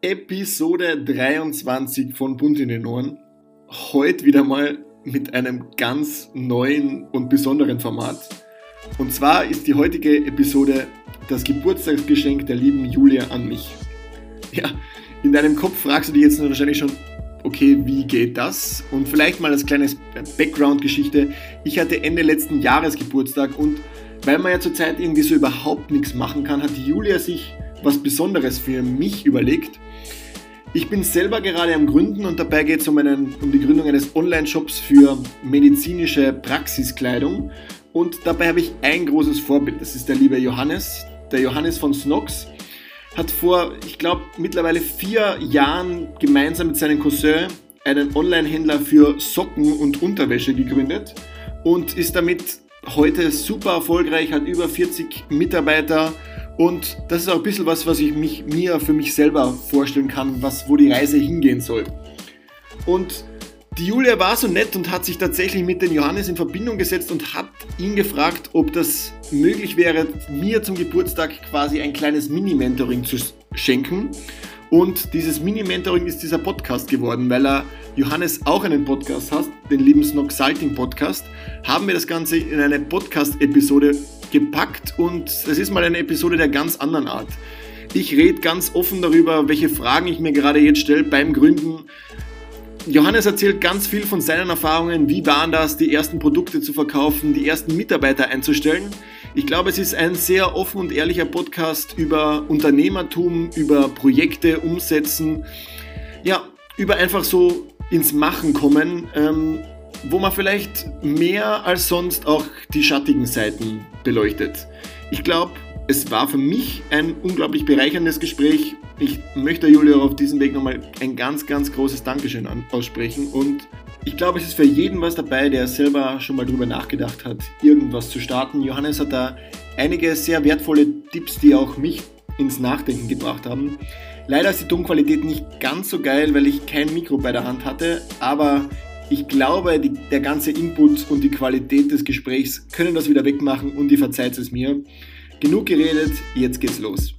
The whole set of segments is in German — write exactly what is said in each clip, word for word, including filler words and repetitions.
Episode dreiundzwanzig von Bunt in den Ohren. Heute wieder mal mit einem ganz neuen und besonderen Format. Und zwar ist die heutige Episode das Geburtstagsgeschenk der lieben Julia an mich. Ja, in deinem Kopf fragst du dich jetzt wahrscheinlich schon, okay, wie geht das? Und vielleicht mal als kleines Background-Geschichte. Ich hatte Ende letzten Jahres Geburtstag und weil man ja zurzeit irgendwie so überhaupt nichts machen kann, hat die Julia sich was Besonderes für mich überlegt. Ich bin selber gerade am Gründen und dabei geht es um, um die Gründung eines Online-Shops für medizinische Praxiskleidung. Und dabei habe ich ein großes Vorbild, das ist der liebe Johannes. Der Johannes von Snox hat vor, ich glaube, mittlerweile vier Jahren gemeinsam mit seinem Cousin einen Online-Händler für Socken und Unterwäsche gegründet und ist damit heute super erfolgreich, hat über vierzig Mitarbeiter. Und das ist auch ein bisschen was, was ich mich, mir für mich selber vorstellen kann, was, wo die Reise hingehen soll. Und die Julia war so nett und hat sich tatsächlich mit dem Johannes in Verbindung gesetzt und hat ihn gefragt, ob das möglich wäre, mir zum Geburtstag quasi ein kleines Mini-Mentoring zu schenken. Und dieses Mini-Mentoring ist dieser Podcast geworden, weil er Johannes auch einen Podcast hat, den lieben Snoxalting Podcast, haben wir das Ganze in eine Podcast-Episode gepackt und es ist mal eine Episode der ganz anderen Art. Ich rede ganz offen darüber, welche Fragen ich mir gerade jetzt stelle beim Gründen. Johannes erzählt ganz viel von seinen Erfahrungen, wie waren das, die ersten Produkte zu verkaufen, die ersten Mitarbeiter einzustellen. Ich glaube, es ist ein sehr offen und ehrlicher Podcast über Unternehmertum, über Projekte umsetzen, ja, über einfach so ins Machen kommen, ähm, wo man vielleicht mehr als sonst auch die schattigen Seiten beleuchtet. Ich glaube, es war für mich ein unglaublich bereicherndes Gespräch. Ich möchte Julia auf diesem Weg nochmal ein ganz, ganz großes Dankeschön aussprechen und ich glaube, es ist für jeden was dabei, der selber schon mal drüber nachgedacht hat, irgendwas zu starten. Johannes hat da einige sehr wertvolle Tipps, die auch mich ins Nachdenken gebracht haben. Leider ist die Tonqualität nicht ganz so geil, weil ich kein Mikro bei der Hand hatte, aber ich glaube, die, der ganze Input und die Qualität des Gesprächs können das wieder wegmachen und ihr verzeiht es mir. Genug geredet, jetzt geht's los.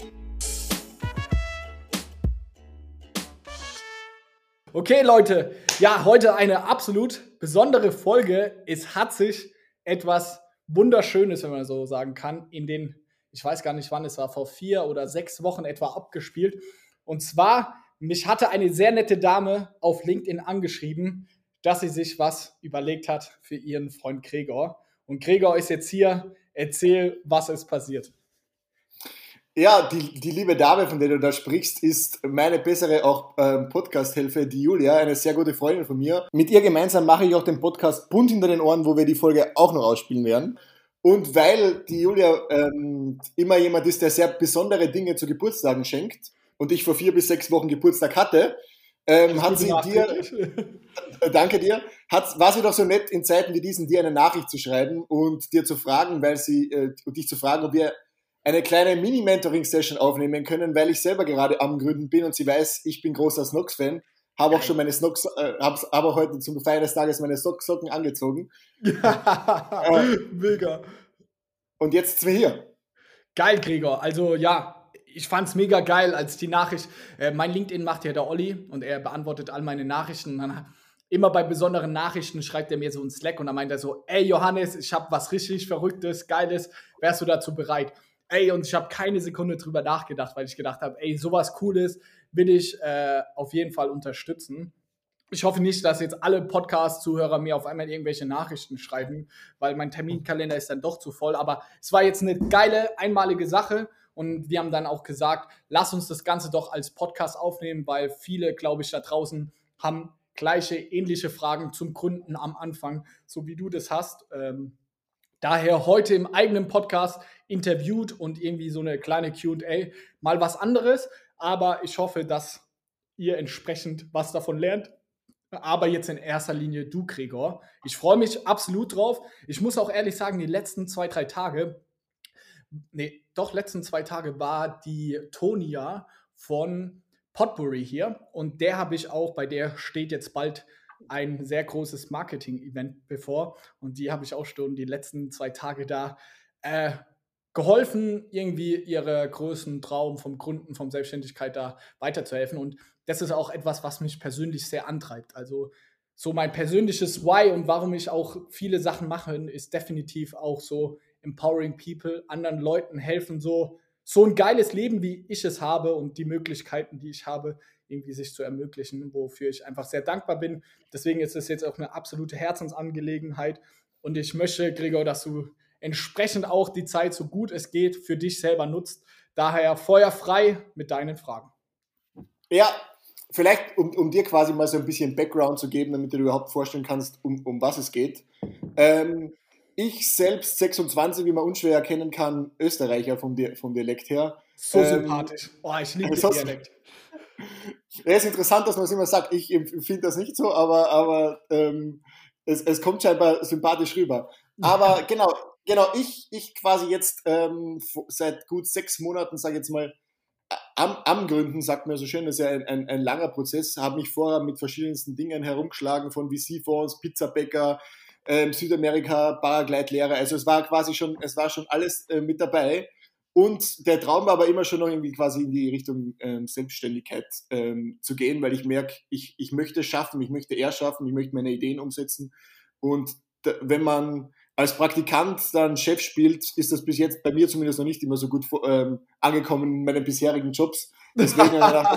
Okay, Leute, ja, heute eine absolut besondere Folge. Es hat sich etwas Wunderschönes, wenn man so sagen kann, in den, ich weiß gar nicht wann, es war vor vier oder sechs Wochen etwa abgespielt. Und zwar, mich hatte eine sehr nette Dame auf LinkedIn angeschrieben, dass sie sich was überlegt hat für ihren Freund Gregor. Und Gregor ist jetzt hier. Erzähl, was ist passiert. Ja, die, die liebe Dame, von der du da sprichst, ist meine bessere auch ähm, Podcast-Hilfe, die Julia, eine sehr gute Freundin von mir. Mit ihr gemeinsam mache ich auch den Podcast Bunt hinter den Ohren, wo wir die Folge auch noch ausspielen werden. Und weil die Julia ähm, immer jemand ist, der sehr besondere Dinge zu Geburtstagen schenkt und ich vor vier bis sechs Wochen Geburtstag hatte, ähm, hat sie dir, danke dir, hat, war sie doch so nett, in Zeiten wie diesen dir eine Nachricht zu schreiben und dir zu fragen, weil sie, äh, und dich zu fragen, ob wir eine kleine Mini-Mentoring-Session aufnehmen können, weil ich selber gerade am Gründen bin und sie weiß, ich bin großer Snox-Fan, habe auch schon meine Snox, äh, habe aber heute zum Feiern des Tages meine Socken angezogen. Ja, äh, mega. Und jetzt sind wir hier. Geil, Gregor. Also ja, ich fand's mega geil, als die Nachricht, äh, mein LinkedIn macht ja der Olli und er beantwortet all meine Nachrichten. Und dann immer bei besonderen Nachrichten schreibt er mir so einen Slack und dann meint er so, ey Johannes, ich habe was richtig Verrücktes, Geiles, wärst du dazu bereit? Ey, und ich habe keine Sekunde drüber nachgedacht, weil ich gedacht habe, ey, sowas Cooles will ich äh, auf jeden Fall unterstützen. Ich hoffe nicht, dass jetzt alle Podcast-Zuhörer mir auf einmal irgendwelche Nachrichten schreiben, weil mein Terminkalender ist dann doch zu voll. Aber es war jetzt eine geile, einmalige Sache und wir haben dann auch gesagt, lass uns das Ganze doch als Podcast aufnehmen, weil viele, glaube ich, da draußen haben gleiche, ähnliche Fragen zum Gründen am Anfang, so wie du das hast. Ähm, Daher heute im eigenen Podcast interviewt und irgendwie so eine kleine Q und A. Mal was anderes, aber ich hoffe, dass ihr entsprechend was davon lernt. Aber jetzt in erster Linie du, Gregor. Ich freue mich absolut drauf. Ich muss auch ehrlich sagen, die letzten zwei, drei Tage, nee, doch letzten zwei Tage war die Tonia von Potbury hier. Und der habe ich auch, bei der steht jetzt bald ein sehr großes Marketing-Event bevor und die habe ich auch schon die letzten zwei Tage da äh, geholfen, irgendwie ihre größten Traum vom Gründen, vom Selbstständigkeit da weiterzuhelfen. Und das ist auch etwas, was mich persönlich sehr antreibt. Also so mein persönliches Why und warum ich auch viele Sachen mache, ist definitiv auch so empowering people, anderen Leuten helfen, so, so ein geiles Leben, wie ich es habe und die Möglichkeiten, die ich habe, irgendwie sich zu ermöglichen, wofür ich einfach sehr dankbar bin. Deswegen ist es jetzt auch eine absolute Herzensangelegenheit und ich möchte, Gregor, dass du entsprechend auch die Zeit, so gut es geht, für dich selber nutzt. Daher feuerfrei mit deinen Fragen. Ja, vielleicht, um, um dir quasi mal so ein bisschen Background zu geben, damit du dir überhaupt vorstellen kannst, um, um was es geht. Ähm, ich selbst, sechsundzwanzig, wie man unschwer erkennen kann, Österreicher vom, Di vom Dialekt her. So Ähm, sympathisch. Oh, ich liebe also, den Dialekt. Ja, ist interessant, dass man es immer sagt. Ich empfinde das nicht so, aber, aber ähm, es, es kommt scheinbar sympathisch rüber. Aber genau, genau, ich, ich quasi jetzt ähm, seit gut sechs Monaten, sage ich jetzt mal, am, am Gründen, sagt man so schön, das ist ja ein, ein, ein langer Prozess, habe mich vorher mit verschiedensten Dingen herumgeschlagen, von V C-Fonds, Pizzabäcker, ähm, Südamerika, Paraglide-Lehrer, also es war quasi schon, es war schon alles äh, mit dabei. Und der Traum war aber immer schon noch irgendwie quasi in die Richtung ähm, Selbstständigkeit ähm, zu gehen, weil ich merke, ich, ich möchte es schaffen, ich möchte eher schaffen, ich möchte meine Ideen umsetzen. Und da, wenn man als Praktikant dann Chef spielt, ist das bis jetzt bei mir zumindest noch nicht immer so gut ähm, angekommen in meinen bisherigen Jobs. Deswegen habe ich gedacht,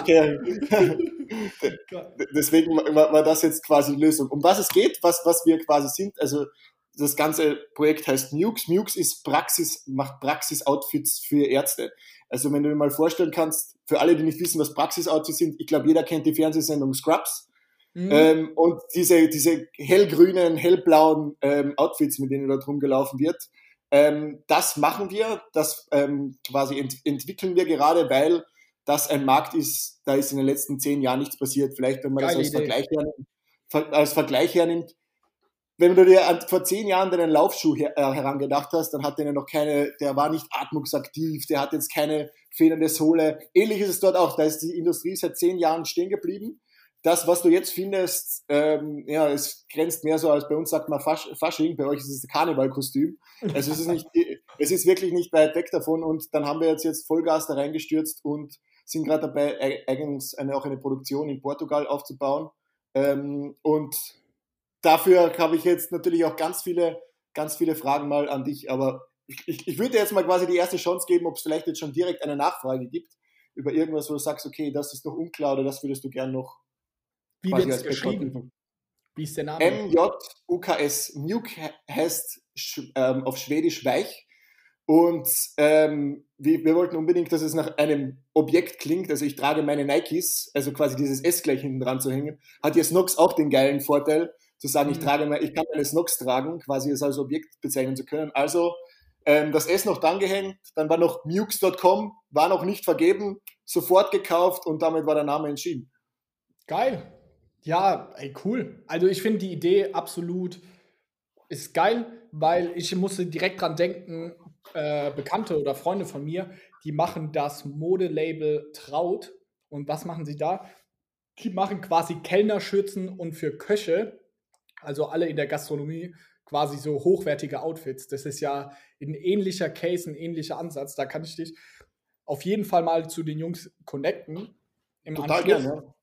okay, deswegen war, war das jetzt quasi die Lösung. Um was es geht, was, was wir quasi sind, also das ganze Projekt heißt Mukes. Mukes ist Praxis, macht Praxis-Outfits für Ärzte. Also wenn du dir mal vorstellen kannst, für alle, die nicht wissen, was Praxis-Outfits sind, ich glaube, jeder kennt die Fernsehsendung Scrubs. Mhm. Ähm, und diese, diese hellgrünen, hellblauen ähm, Outfits, mit denen dort rumgelaufen wird, ähm, das machen wir, das ähm, quasi ent entwickeln wir gerade, weil das ein Markt ist, da ist in den letzten zehn Jahren nichts passiert. Vielleicht, wenn man Geile das als Vergleich, hernimmt, als Vergleich hernimmt, wenn du dir an, vor zehn Jahren deinen Laufschuh her, äh, herangedacht hast, dann hat der noch keine, der war nicht atmungsaktiv, der hat jetzt keine federnde Sohle. Ähnlich ist es dort auch, da ist die Industrie seit zehn Jahren stehen geblieben. Das, was du jetzt findest, ähm, ja, es grenzt mehr so, als bei uns sagt man Fasch, Fasching, bei euch ist es ein Karnevalkostüm. Also es ist nicht, es ist wirklich nicht weit weg davon und dann haben wir jetzt, jetzt Vollgas da reingestürzt und sind gerade dabei, eigens eine, auch eine Produktion in Portugal aufzubauen. Ähm, und dafür habe ich jetzt natürlich auch ganz viele, ganz viele Fragen mal an dich, aber ich, ich würde dir jetzt mal quasi die erste Chance geben, ob es vielleicht jetzt schon direkt eine Nachfrage gibt über irgendwas, wo du sagst, okay, das ist noch unklar oder das würdest du gern noch. Wie wird es geschrieben? Wie ist der Name? M J U K S. Mjuk heißt ähm, auf Schwedisch weich. Und ähm, wir, wir wollten unbedingt, dass es nach einem Objekt klingt. Also ich trage meine Nikes, also quasi dieses S gleich hinten dran zu hängen. Hat jetzt Snox auch den geilen Vorteil, zu sagen, ich trage mal, ich kann meine Snox tragen, quasi es als Objekt bezeichnen zu können. Also ähm, das S noch dran gehängt, dann war noch mukes Punkt com, war noch nicht vergeben, sofort gekauft und damit war der Name entschieden. Geil. Ja, ey, cool. Also ich finde die Idee absolut ist geil, weil ich musste direkt dran denken, äh, Bekannte oder Freunde von mir, die machen das Modelabel Traut. Und was machen sie da? Die machen quasi Kellnerschürzen und für Köche, also alle in der Gastronomie, quasi so hochwertige Outfits. Das ist ja ein ähnlicher Case, ein ähnlicher Ansatz. Da kann ich dich auf jeden Fall mal zu den Jungs connecten. Im Total Anschluss. gerne, ja.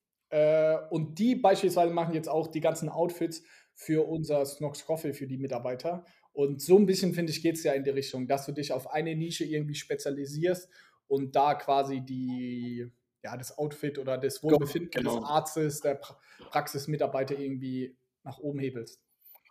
Und die beispielsweise machen jetzt auch die ganzen Outfits für unser Snox Coffee, für die Mitarbeiter. Und so ein bisschen, finde ich, geht es ja in die Richtung, dass du dich auf eine Nische irgendwie spezialisierst und da quasi die, ja, das Outfit oder das Wohlbefinden genau. des Arztes, der pra Praxismitarbeiter irgendwie nach oben hebelst.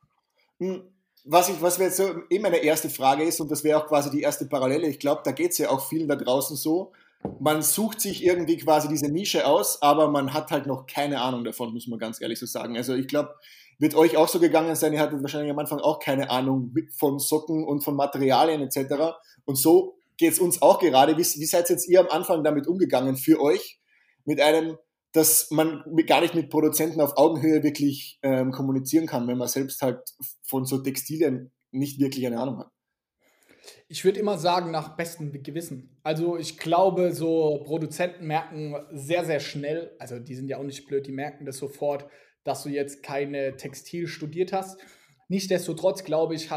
Was, ich, was jetzt so eh meine erste Frage ist, und das wäre auch quasi die erste Parallele, ich glaube, da geht es ja auch vielen da draußen so, man sucht sich irgendwie quasi diese Nische aus, aber man hat halt noch keine Ahnung davon, muss man ganz ehrlich so sagen. Also ich glaube, wird euch auch so gegangen sein, ihr hattet wahrscheinlich am Anfang auch keine Ahnung von Socken und von Materialien et cetera. Und so geht es uns auch gerade. Wie, wie seid jetzt ihr am Anfang damit umgegangen für euch? Mit einem, dass man gar nicht mit Produzenten auf Augenhöhe wirklich ähm, kommunizieren kann, wenn man selbst halt von so Textilien nicht wirklich eine Ahnung hat. Ich würde immer sagen, nach bestem Gewissen. Also ich glaube, so Produzenten merken sehr, sehr schnell, also die sind ja auch nicht blöd, die merken das sofort, dass du jetzt keine Textil studiert hast. Nichtsdestotrotz, glaube ich, hat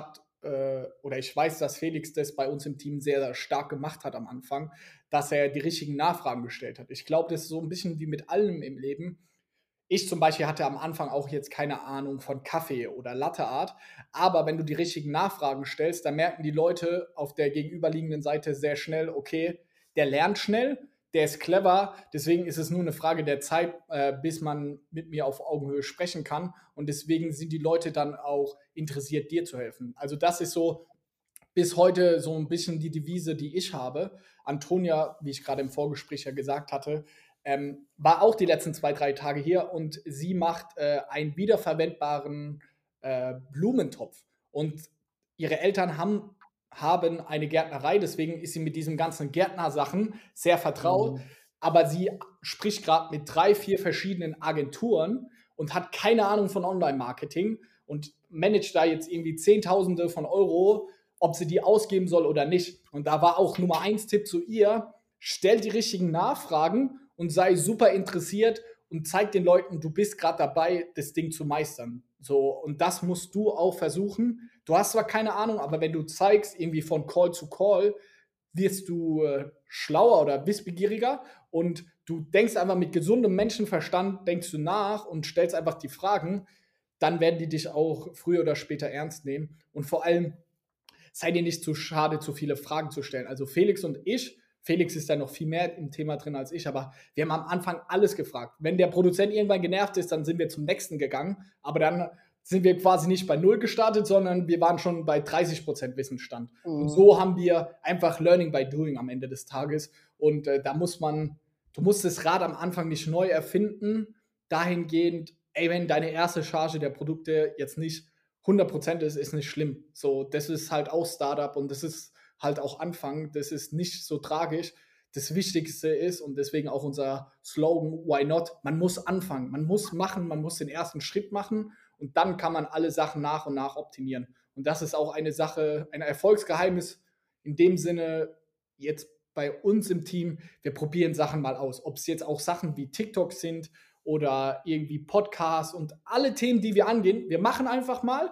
äh, oder ich weiß, dass Felix das bei uns im Team sehr, sehr stark gemacht hat am Anfang, dass er die richtigen Nachfragen gestellt hat. Ich glaube, das ist so ein bisschen wie mit allem im Leben. Ich zum Beispiel hatte am Anfang auch jetzt keine Ahnung von Kaffee oder Latte Art, aber wenn du die richtigen Nachfragen stellst, dann merken die Leute auf der gegenüberliegenden Seite sehr schnell, okay, der lernt schnell, der ist clever, deswegen ist es nur eine Frage der Zeit, äh, bis man mit mir auf Augenhöhe sprechen kann und deswegen sind die Leute dann auch interessiert, dir zu helfen. Also das ist so bis heute so ein bisschen die Devise, die ich habe. Antonia, wie ich gerade im Vorgespräch ja gesagt hatte, ähm, war auch die letzten zwei, drei Tage hier und sie macht äh, einen wiederverwendbaren äh, Blumentopf. Und ihre Eltern haben, haben eine Gärtnerei, deswegen ist sie mit diesen ganzen Gärtnersachen sehr vertraut. Mhm. Aber sie spricht gerade mit drei, vier verschiedenen Agenturen und hat keine Ahnung von Online-Marketing und managt da jetzt irgendwie Zehntausende von Euro, ob sie die ausgeben soll oder nicht. Und da war auch Nummer eins Tipp zu ihr: Stell die richtigen Nachfragen und sei super interessiert und zeig den Leuten, du bist gerade dabei, das Ding zu meistern. So, und das musst du auch versuchen. Du hast zwar keine Ahnung, aber wenn du zeigst, irgendwie von Call zu Call, wirst du äh, schlauer oder wissbegieriger und du denkst einfach mit gesundem Menschenverstand, denkst du nach und stellst einfach die Fragen, dann werden die dich auch früher oder später ernst nehmen. Und vor allem, sei dir nicht zu schade, zu viele Fragen zu stellen. Also Felix und ich, Felix ist da noch viel mehr im Thema drin als ich, aber wir haben am Anfang alles gefragt. Wenn der Produzent irgendwann genervt ist, dann sind wir zum nächsten gegangen, aber dann sind wir quasi nicht bei null gestartet, sondern wir waren schon bei dreißig Prozent Wissensstand. Mhm. Und so haben wir einfach Learning by Doing am Ende des Tages. Und äh, da muss man, du musst das Rad am Anfang nicht neu erfinden, dahingehend, ey, wenn deine erste Charge der Produkte jetzt nicht hundert Prozent ist, ist nicht schlimm. So, das ist halt auch Startup und das ist halt auch Anfang. Das ist nicht so tragisch. Das Wichtigste ist, und deswegen auch unser Slogan, why not? Man muss anfangen, man muss machen, man muss den ersten Schritt machen und dann kann man alle Sachen nach und nach optimieren. Und das ist auch eine Sache, ein Erfolgsgeheimnis in dem Sinne jetzt bei uns im Team. Wir probieren Sachen mal aus. Ob es jetzt auch Sachen wie TikTok sind oder irgendwie Podcasts und alle Themen, die wir angehen. Wir machen einfach mal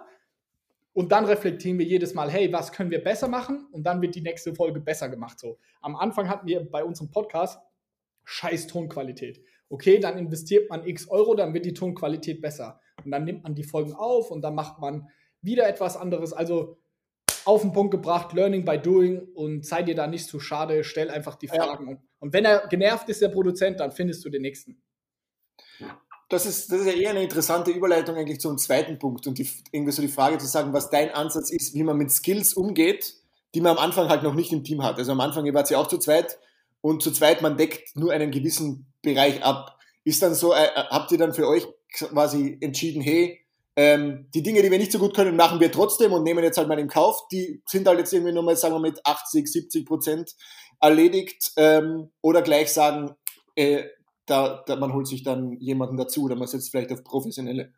und dann reflektieren wir jedes Mal, hey, was können wir besser machen? Und dann wird die nächste Folge besser gemacht. So. Am Anfang hatten wir bei unserem Podcast scheiß Tonqualität. Okay, dann investiert man x Euro, dann wird die Tonqualität besser. Und dann nimmt man die Folgen auf und dann macht man wieder etwas anderes. Also auf den Punkt gebracht, Learning by Doing und sei dir da nicht zu schade, stell einfach die Fragen. Ja. Und wenn er genervt ist, der Produzent, dann findest du den nächsten. Das ist, das ist ja eher eine interessante Überleitung eigentlich zu einem zweiten Punkt und die, irgendwie so die Frage zu sagen, was dein Ansatz ist, wie man mit Skills umgeht, die man am Anfang halt noch nicht im Team hat. Also am Anfang, ihr wart ja auch zu zweit und zu zweit, man deckt nur einen gewissen Bereich ab. Ist dann so, äh, habt ihr dann für euch quasi entschieden, hey, ähm, die Dinge, die wir nicht so gut können, machen wir trotzdem und nehmen jetzt halt mal in Kauf, die sind halt jetzt irgendwie nur mal, sagen wir, mit achtzig, siebzig Prozent erledigt, ähm, oder gleich sagen, äh, Da, da, man holt sich dann jemanden dazu oder man setzt vielleicht auf Professionelle?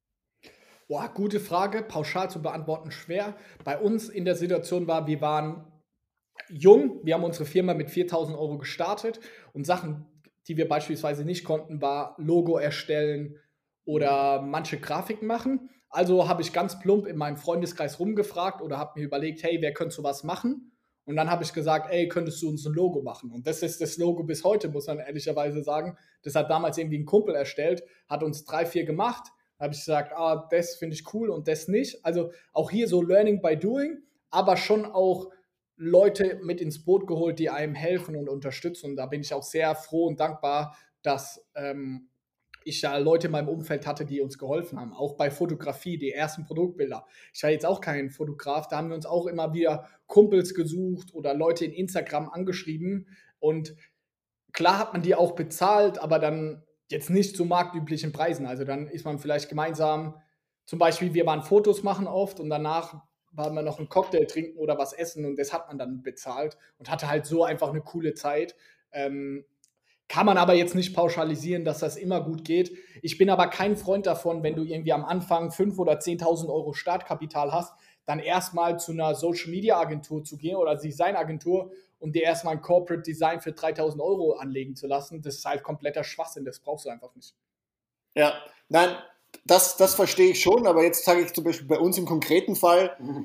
Boah, gute Frage, pauschal zu beantworten schwer. Bei uns in der Situation war, wir waren jung, wir haben unsere Firma mit viertausend Euro gestartet und Sachen, die wir beispielsweise nicht konnten, war Logo erstellen oder manche Grafiken machen. Also habe ich ganz plump in meinem Freundeskreis rumgefragt oder habe mir überlegt, hey, wer könnte sowas machen? Und dann habe ich gesagt, ey, könntest du uns ein Logo machen? Und das ist das Logo bis heute, muss man ehrlicherweise sagen. Das hat damals irgendwie ein Kumpel erstellt, hat uns drei, vier gemacht. Da habe ich gesagt, ah, das finde ich cool und das nicht. Also auch hier so Learning by Doing, aber schon auch Leute mit ins Boot geholt, die einem helfen und unterstützen. Und da bin ich auch sehr froh und dankbar, dass ähm, ich ja Leute in meinem Umfeld hatte, die uns geholfen haben. Auch bei Fotografie, die ersten Produktbilder. Ich war jetzt auch kein Fotograf, da haben wir uns auch immer wieder Kumpels gesucht oder Leute in Instagram angeschrieben. Und klar hat man die auch bezahlt, aber dann jetzt nicht zu marktüblichen Preisen. Also dann ist man vielleicht gemeinsam, zum Beispiel wir waren Fotos machen oft und danach waren wir noch einen Cocktail trinken oder was essen und das hat man dann bezahlt und hatte halt so einfach eine coole Zeit. Ähm, Kann man aber jetzt nicht pauschalisieren, dass das immer gut geht. Ich bin aber kein Freund davon, wenn du irgendwie am Anfang fünftausend oder zehntausend Euro Startkapital hast, dann erstmal zu einer Social-Media-Agentur zu gehen oder Design-Agentur und dir erstmal ein Corporate Design für dreitausend Euro anlegen zu lassen. Das ist halt kompletter Schwachsinn, das brauchst du einfach nicht. Ja, nein, das, das verstehe ich schon, aber jetzt sage ich zum Beispiel bei uns im konkreten Fall, mhm.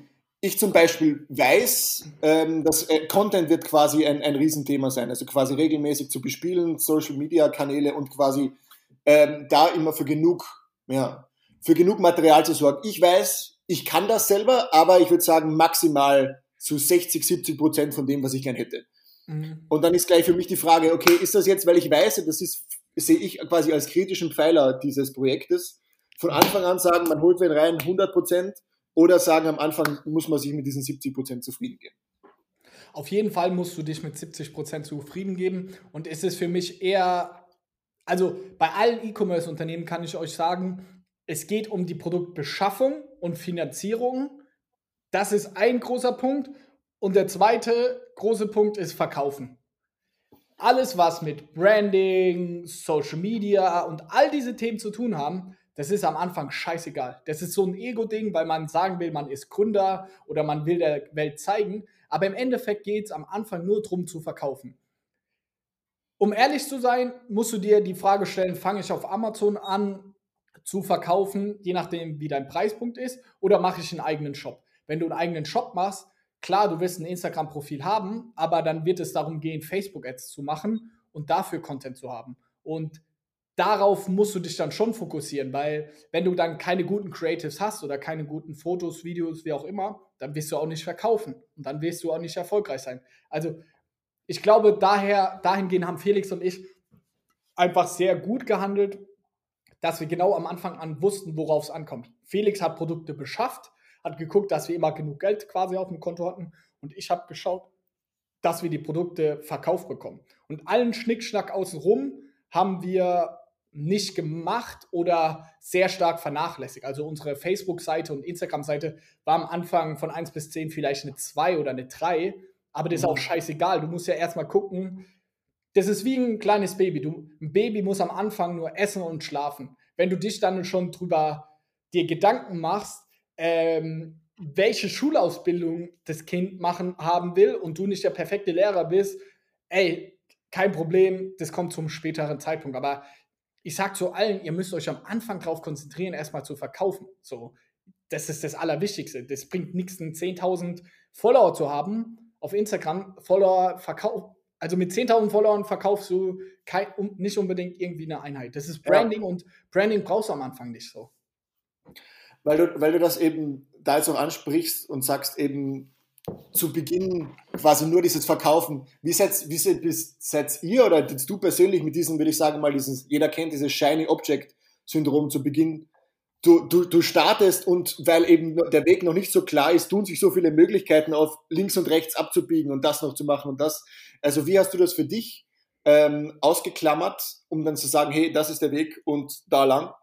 ich zum Beispiel weiß, ähm, dass äh, Content wird quasi ein, ein Riesenthema sein, also quasi regelmäßig zu bespielen, Social-Media-Kanäle und quasi ähm, da immer für genug, ja, für genug Material zu sorgen. Ich weiß, ich kann das selber, aber ich würde sagen maximal zu sechzig, siebzig Prozent von dem, was ich gern hätte. Mhm. Und dann ist gleich für mich die Frage, okay, ist das jetzt, weil ich weiß, das ist, sehe ich quasi als kritischen Pfeiler dieses Projektes, von Anfang an sagen, man holt wen rein, hundert Prozent, oder sagen, am Anfang muss man sich mit diesen siebzig Prozent zufrieden geben? Auf jeden Fall musst du dich mit siebzig Prozent zufrieden geben. Und es ist für mich eher, also bei allen E-Commerce-Unternehmen kann ich euch sagen, es geht um die Produktbeschaffung und Finanzierung. Das ist ein großer Punkt. Und der zweite große Punkt ist Verkaufen. Alles, was mit Branding, Social Media und all diese Themen zu tun haben, das ist am Anfang scheißegal. Das ist so ein Ego-Ding, weil man sagen will, man ist Gründer oder man will der Welt zeigen. Aber im Endeffekt geht es am Anfang nur darum, zu verkaufen. Um ehrlich zu sein, musst du dir die Frage stellen, fange ich auf Amazon an zu verkaufen, je nachdem, wie dein Preispunkt ist, oder mache ich einen eigenen Shop? Wenn du einen eigenen Shop machst, klar, du wirst ein Instagram-Profil haben, aber dann wird es darum gehen, Facebook-Ads zu machen und dafür Content zu haben. Und darauf musst du dich dann schon fokussieren, weil wenn du dann keine guten Creatives hast oder keine guten Fotos, Videos, wie auch immer, dann wirst du auch nicht verkaufen und dann wirst du auch nicht erfolgreich sein. Also ich glaube, daher, dahingehend haben Felix und ich einfach sehr gut gehandelt, dass wir genau am Anfang an wussten, worauf es ankommt. Felix hat Produkte beschafft, hat geguckt, dass wir immer genug Geld quasi auf dem Konto hatten und ich habe geschaut, dass wir die Produkte verkauft bekommen. Und allen Schnickschnack außenrum haben wir nicht gemacht oder sehr stark vernachlässigt. Also unsere Facebook-Seite und Instagram-Seite war am Anfang von eins bis zehn vielleicht eine zwei oder eine drei, aber das ist auch scheißegal. Du musst ja erstmal gucken, das ist wie ein kleines Baby. Du, ein Baby muss am Anfang nur essen und schlafen. Wenn du dich dann schon drüber dir Gedanken machst, ähm, welche Schulausbildung das Kind machen haben will und du nicht der perfekte Lehrer bist, ey, kein Problem, das kommt zum späteren Zeitpunkt. Aber ich sag zu allen, ihr müsst euch am Anfang darauf konzentrieren, erstmal zu verkaufen. So, das ist das Allerwichtigste. Das bringt nichts, zehntausend Follower zu haben auf Instagram. Follower verkaufen. Also mit zehntausend Followern verkaufst du kein, um, nicht unbedingt irgendwie eine Einheit. Das ist Branding, ja. Und Branding brauchst du am Anfang nicht so. Weil du, weil du das eben da jetzt auch ansprichst und sagst eben zu Beginn quasi nur dieses Verkaufen. Wie seid, wie seid, seid ihr oder jetzt du persönlich mit diesem, würde ich sagen mal, dieses, jeder kennt dieses Shiny Object Syndrom zu Beginn. Du, du, du startest und weil eben der Weg noch nicht so klar ist, tun sich so viele Möglichkeiten auf, links und rechts abzubiegen und das noch zu machen und das. Also wie hast du das für dich ähm, ausgeklammert, um dann zu sagen, hey, das ist der Weg und da lang?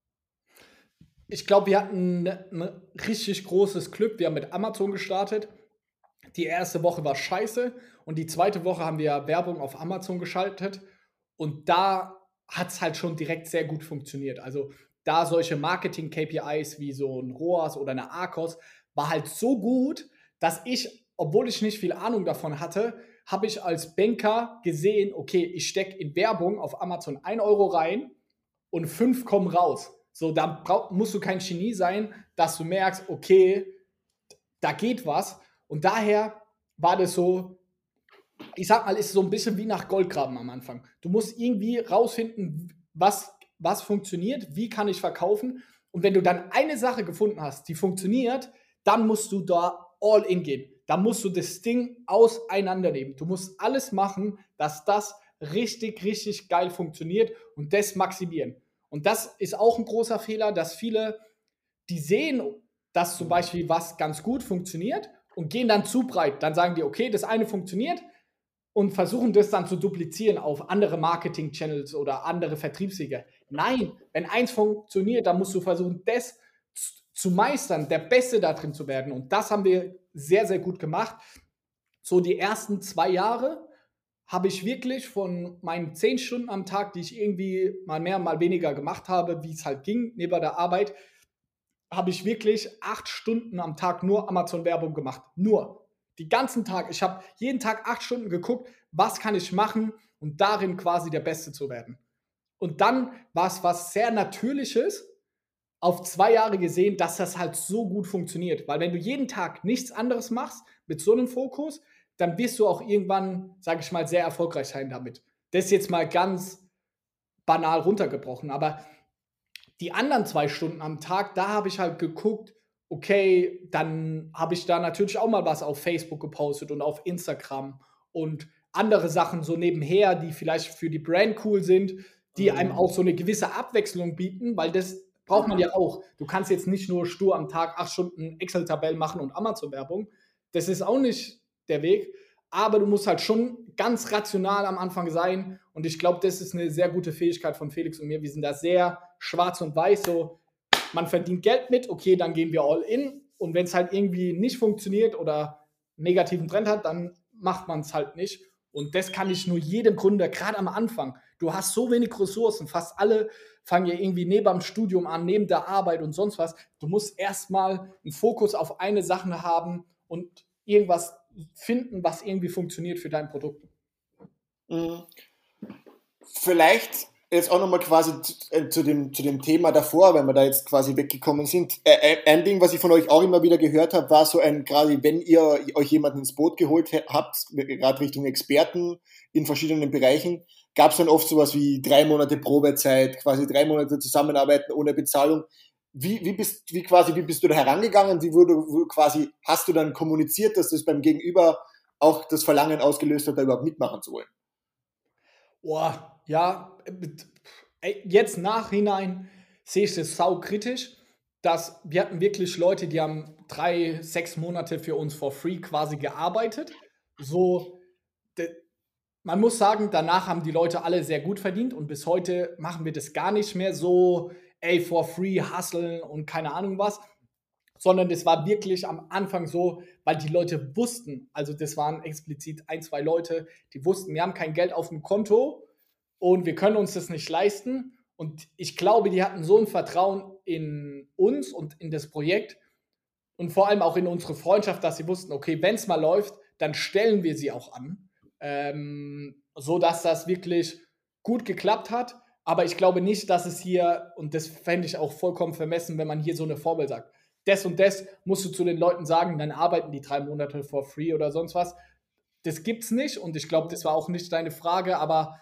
Ich glaube, wir hatten ein richtig großes Glück. Wir haben mit Amazon gestartet. Die erste Woche war scheiße und die zweite Woche haben wir Werbung auf Amazon geschaltet und da hat es halt schon direkt sehr gut funktioniert. Also da solche Marketing-K P Is wie so ein R O A S oder eine A C O S war halt so gut, dass ich, obwohl ich nicht viel Ahnung davon hatte, habe ich als Banker gesehen, okay, ich stecke in Werbung auf Amazon ein Euro rein und fünf kommen raus. So, da brauch, musst du kein Genie sein, dass du merkst, okay, da geht was. Und daher war das so, ich sag mal, ist so ein bisschen wie nach Goldgraben am Anfang. Du musst irgendwie rausfinden, was, was funktioniert, wie kann ich verkaufen. Und wenn du dann eine Sache gefunden hast, die funktioniert, dann musst du da all in gehen. Da musst du das Ding auseinandernehmen. Du musst alles machen, dass das richtig, richtig geil funktioniert und das maximieren. Und das ist auch ein großer Fehler, dass viele, die sehen, dass zum Beispiel was ganz gut funktioniert und gehen dann zu breit. Dann sagen die, okay, das eine funktioniert und versuchen das dann zu duplizieren auf andere Marketing-Channels oder andere Vertriebswege. Nein, wenn eins funktioniert, dann musst du versuchen, das zu meistern, der Beste da drin zu werden. Und das haben wir sehr, sehr gut gemacht. So die ersten zwei Jahre habe ich wirklich von meinen zehn Stunden am Tag, die ich irgendwie mal mehr, mal weniger gemacht habe, wie es halt ging, neben der Arbeit, habe ich wirklich acht Stunden am Tag nur Amazon-Werbung gemacht. Nur. Die ganzen Tag. Ich habe jeden Tag acht Stunden geguckt, was kann ich machen, um darin quasi der Beste zu werden. Und dann war es was sehr Natürliches, auf zwei Jahre gesehen, dass das halt so gut funktioniert. Weil wenn du jeden Tag nichts anderes machst mit so einem Fokus, dann wirst du auch irgendwann, sage ich mal, sehr erfolgreich sein damit. Das ist jetzt mal ganz banal runtergebrochen. Aber die anderen zwei Stunden am Tag, da habe ich halt geguckt, okay, dann habe ich da natürlich auch mal was auf Facebook gepostet und auf Instagram und andere Sachen so nebenher, die vielleicht für die Brand cool sind, die einem Mhm. auch so eine gewisse Abwechslung bieten, weil das braucht man ja auch. Du kannst jetzt nicht nur stur am Tag acht Stunden Excel-Tabellen machen und Amazon-Werbung. Das ist auch nicht der Weg, aber du musst halt schon ganz rational am Anfang sein und ich glaube, das ist eine sehr gute Fähigkeit von Felix und mir. Wir sind da sehr schwarz und weiß, so man verdient Geld mit, okay, dann gehen wir all in und wenn es halt irgendwie nicht funktioniert oder einen negativen Trend hat, dann macht man es halt nicht. Und das kann ich nur jedem Gründer, gerade am Anfang. Du hast so wenig Ressourcen, fast alle fangen ja irgendwie neben dem Studium an, neben der Arbeit und sonst was. Du musst erstmal einen Fokus auf eine Sache haben und irgendwas finden, was irgendwie funktioniert für dein Produkt. Mhm. Vielleicht jetzt auch nochmal quasi zu, äh, zu, dem, zu dem Thema davor, wenn wir da jetzt quasi weggekommen sind. Äh, ein Ding, was ich von euch auch immer wieder gehört habe, war so ein, gerade wenn ihr euch jemanden ins Boot geholt habt, gerade Richtung Experten in verschiedenen Bereichen, gab es dann oft sowas wie drei Monate Probezeit, quasi drei Monate Zusammenarbeiten ohne Bezahlung. Wie, wie, bist, wie, quasi, wie bist du da herangegangen? Wie wurde quasi, hast du dann kommuniziert, dass das beim Gegenüber auch das Verlangen ausgelöst hat, da überhaupt mitmachen zu wollen? Boah, ja, ey, jetzt nachhinein sehe ich das saukritisch, dass wir hatten wirklich Leute, die haben drei, sechs Monate für uns for free quasi gearbeitet. So, de, man muss sagen, danach haben die Leute alle sehr gut verdient und bis heute machen wir das gar nicht mehr so, ey, for free hustlen und keine Ahnung was, sondern das war wirklich am Anfang so, weil die Leute wussten, also das waren explizit ein, zwei Leute, die wussten, wir haben kein Geld auf dem Konto und wir können uns das nicht leisten. Und ich glaube, die hatten so ein Vertrauen in uns und in das Projekt und vor allem auch in unsere Freundschaft, dass sie wussten, okay, wenn es mal läuft, dann stellen wir sie auch an, ähm, so dass das wirklich gut geklappt hat. Aber ich glaube nicht, dass es hier, und das fände ich auch vollkommen vermessen, wenn man hier so eine Formel sagt, das und das musst du zu den Leuten sagen, dann arbeiten die drei Monate for free oder sonst was. Das gibt's nicht und ich glaube, das war auch nicht deine Frage, aber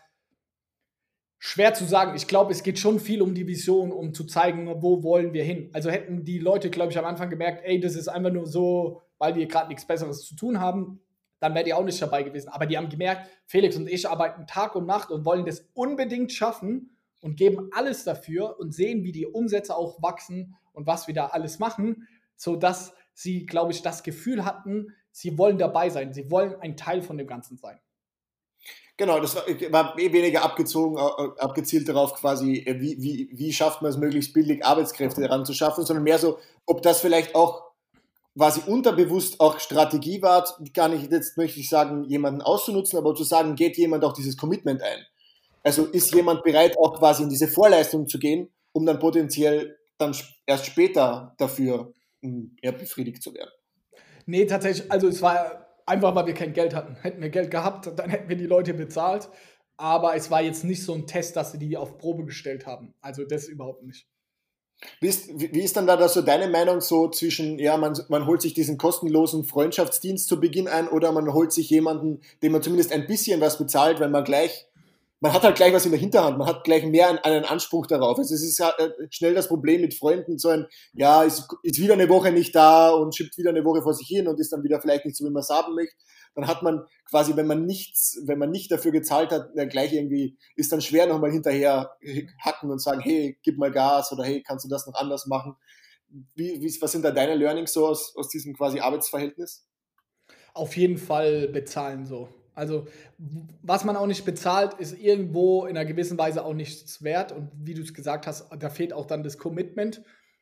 schwer zu sagen. Ich glaube, es geht schon viel um die Vision, um zu zeigen, wo wollen wir hin. Also hätten die Leute, glaube ich, am Anfang gemerkt, ey, das ist einfach nur so, weil wir gerade nichts Besseres zu tun haben, dann wäre die auch nicht dabei gewesen. Aber die haben gemerkt, Felix und ich arbeiten Tag und Nacht und wollen das unbedingt schaffen und geben alles dafür und sehen, wie die Umsätze auch wachsen und was wir da alles machen, sodass sie, glaube ich, das Gefühl hatten, sie wollen dabei sein, sie wollen ein Teil von dem Ganzen sein. Genau, das war, war eh weniger abgezogen, äh, abgezielt darauf quasi, äh, wie, wie, wie schafft man es möglichst billig, Arbeitskräfte heranzuschaffen, sondern mehr so, ob das vielleicht auch quasi unterbewusst auch Strategie war, gar nicht, jetzt möchte ich sagen, jemanden auszunutzen, aber zu sagen, geht jemand auch dieses Commitment ein? Also ist jemand bereit, auch quasi in diese Vorleistung zu gehen, um dann potenziell dann erst später dafür mh, eher befriedigt zu werden? Nee, tatsächlich, also es war einfach, weil wir kein Geld hatten. Hätten wir Geld gehabt, dann hätten wir die Leute bezahlt. Aber es war jetzt nicht so ein Test, dass sie die auf Probe gestellt haben. Also das überhaupt nicht. Wie ist, wie ist dann da so deine Meinung so zwischen, ja, man, man holt sich diesen kostenlosen Freundschaftsdienst zu Beginn ein oder man holt sich jemanden, dem man zumindest ein bisschen was bezahlt, weil man gleich, man hat halt gleich was in der Hinterhand, man hat gleich mehr einen, einen Anspruch darauf. Also es ist ja schnell das Problem mit Freunden, so ein, ja, ist, ist wieder eine Woche nicht da und schippt wieder eine Woche vor sich hin und ist dann wieder vielleicht nicht so, wie man es haben möchte. Dann hat man quasi, wenn man nichts, wenn man nicht dafür gezahlt hat, ja, gleich irgendwie, ist dann schwer nochmal hinterher hacken und sagen, hey, gib mal Gas oder hey, kannst du das noch anders machen? Wie, wie, was sind da deine Learnings so aus, aus diesem quasi Arbeitsverhältnis? Auf jeden Fall bezahlen so. Also, was man auch nicht bezahlt, ist irgendwo in einer gewissen Weise auch nichts wert. Und wie du es gesagt hast, da fehlt auch dann das Commitment.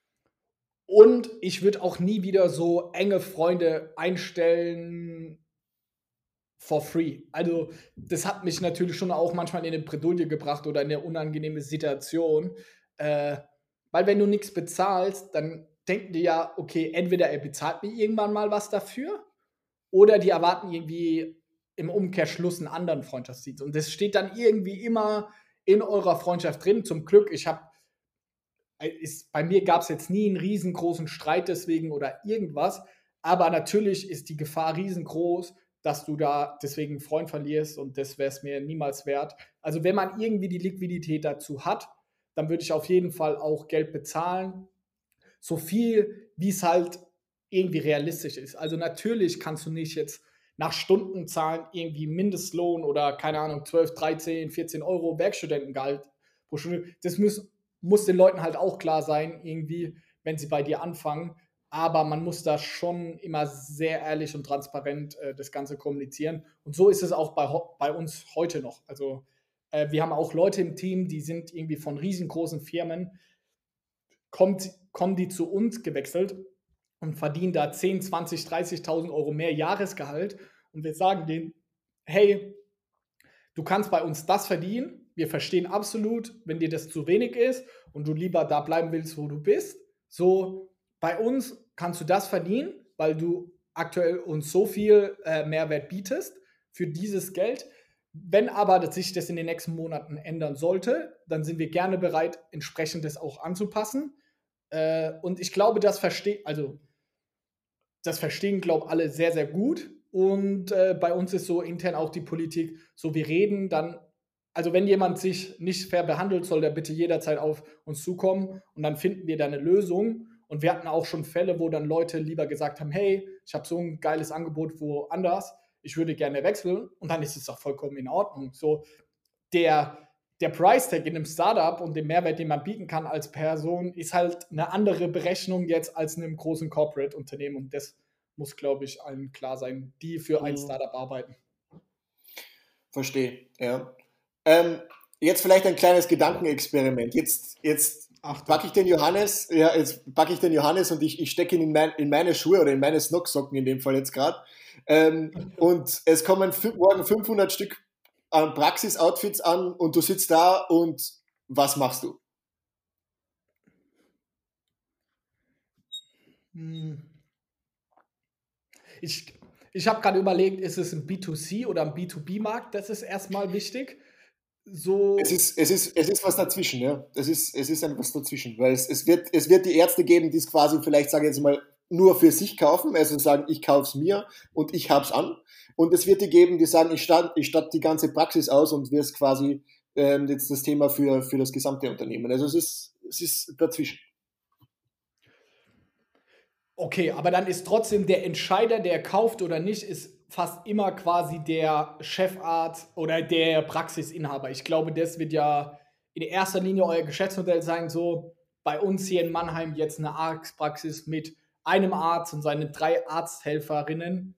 Und ich würde auch nie wieder so enge Freunde einstellen for free. Also, das hat mich natürlich schon auch manchmal in eine Bredouille gebracht oder in eine unangenehme Situation. Äh, weil wenn du nichts bezahlst, dann denken die ja, okay, entweder er bezahlt mir irgendwann mal was dafür oder die erwarten irgendwie im Umkehrschluss einen anderen Freundschaftsdienst. Und das steht dann irgendwie immer in eurer Freundschaft drin. Zum Glück, ich habe ist, bei mir gab es jetzt nie einen riesengroßen Streit deswegen oder irgendwas, aber natürlich ist die Gefahr riesengroß, dass du da deswegen einen Freund verlierst und das wäre es mir niemals wert. Also wenn man irgendwie die Liquidität dazu hat, dann würde ich auf jeden Fall auch Geld bezahlen, so viel, wie es halt irgendwie realistisch ist. Also natürlich kannst du nicht jetzt nach Stundenzahlen irgendwie Mindestlohn oder, keine Ahnung, zwölf, dreizehn, vierzehn Euro Werkstudentengehalt pro Stunde. Das muss, muss den Leuten halt auch klar sein, irgendwie, wenn sie bei dir anfangen. Aber man muss da schon immer sehr ehrlich und transparent äh, das Ganze kommunizieren. Und so ist es auch bei, bei uns heute noch. Also äh, wir haben auch Leute im Team, die sind irgendwie von riesengroßen Firmen, kommt, kommen die zu uns gewechselt und verdienen da zehn, zwanzig, dreißigtausend Euro mehr Jahresgehalt. Und wir sagen denen, hey, du kannst bei uns das verdienen. Wir verstehen absolut, wenn dir das zu wenig ist und du lieber da bleiben willst, wo du bist. So, bei uns kannst du das verdienen, weil du aktuell uns so viel äh, Mehrwert bietest für dieses Geld. Wenn aber sich das in den nächsten Monaten ändern sollte, dann sind wir gerne bereit, entsprechend das auch anzupassen. Äh, und ich glaube, das versteht, also das verstehen, glaube ich, alle sehr, sehr gut. Und äh, bei uns ist so intern auch die Politik, so wir reden dann, also wenn jemand sich nicht fair behandelt, soll der bitte jederzeit auf uns zukommen und dann finden wir da eine Lösung. Und wir hatten auch schon Fälle, wo dann Leute lieber gesagt haben, hey, ich habe so ein geiles Angebot woanders, ich würde gerne wechseln und dann ist es auch vollkommen in Ordnung. So der, der Price-Tag in einem Startup und den Mehrwert, den man bieten kann als Person, ist halt eine andere Berechnung jetzt als in einem großen Corporate-Unternehmen und das muss, glaube ich, allen klar sein, die für ein Startup arbeiten. Verstehe, ja. Ähm, jetzt vielleicht ein kleines Gedankenexperiment. Jetzt, jetzt packe ich den Johannes, ja, jetzt packe ich den Johannes und ich, ich stecke ihn in, mein, in meine Schuhe oder in meine Snocksocken in dem Fall jetzt gerade. Ähm, und es kommen f- morgen fünfhundert Stück an Praxis-Outfits an und du sitzt da und was machst du? Ich, ich habe gerade überlegt, ist es ein B zwei C oder ein B zwei B-Markt? Das ist erstmal wichtig. So, Es ist, es ist, es ist was dazwischen, ja. Es ist, es ist etwas dazwischen, weil es, es, wird, es wird die Ärzte geben, die es quasi vielleicht, sage ich jetzt mal, nur für sich kaufen, also sagen, ich kaufe es mir und ich habe es an. Und es wird die geben, die sagen, ich statt, ich statt die ganze Praxis aus und wir es quasi ähm, jetzt das Thema für, für das gesamte Unternehmen. Also es ist, es ist dazwischen. okay, aber dann ist trotzdem der Entscheider, der kauft oder nicht, ist fast immer quasi der Chefarzt oder der Praxisinhaber. Ich glaube, das wird ja in erster Linie euer Geschäftsmodell sein, so bei uns hier in Mannheim jetzt eine Arztpraxis mit einem Arzt und seinen drei Arzthelferinnen.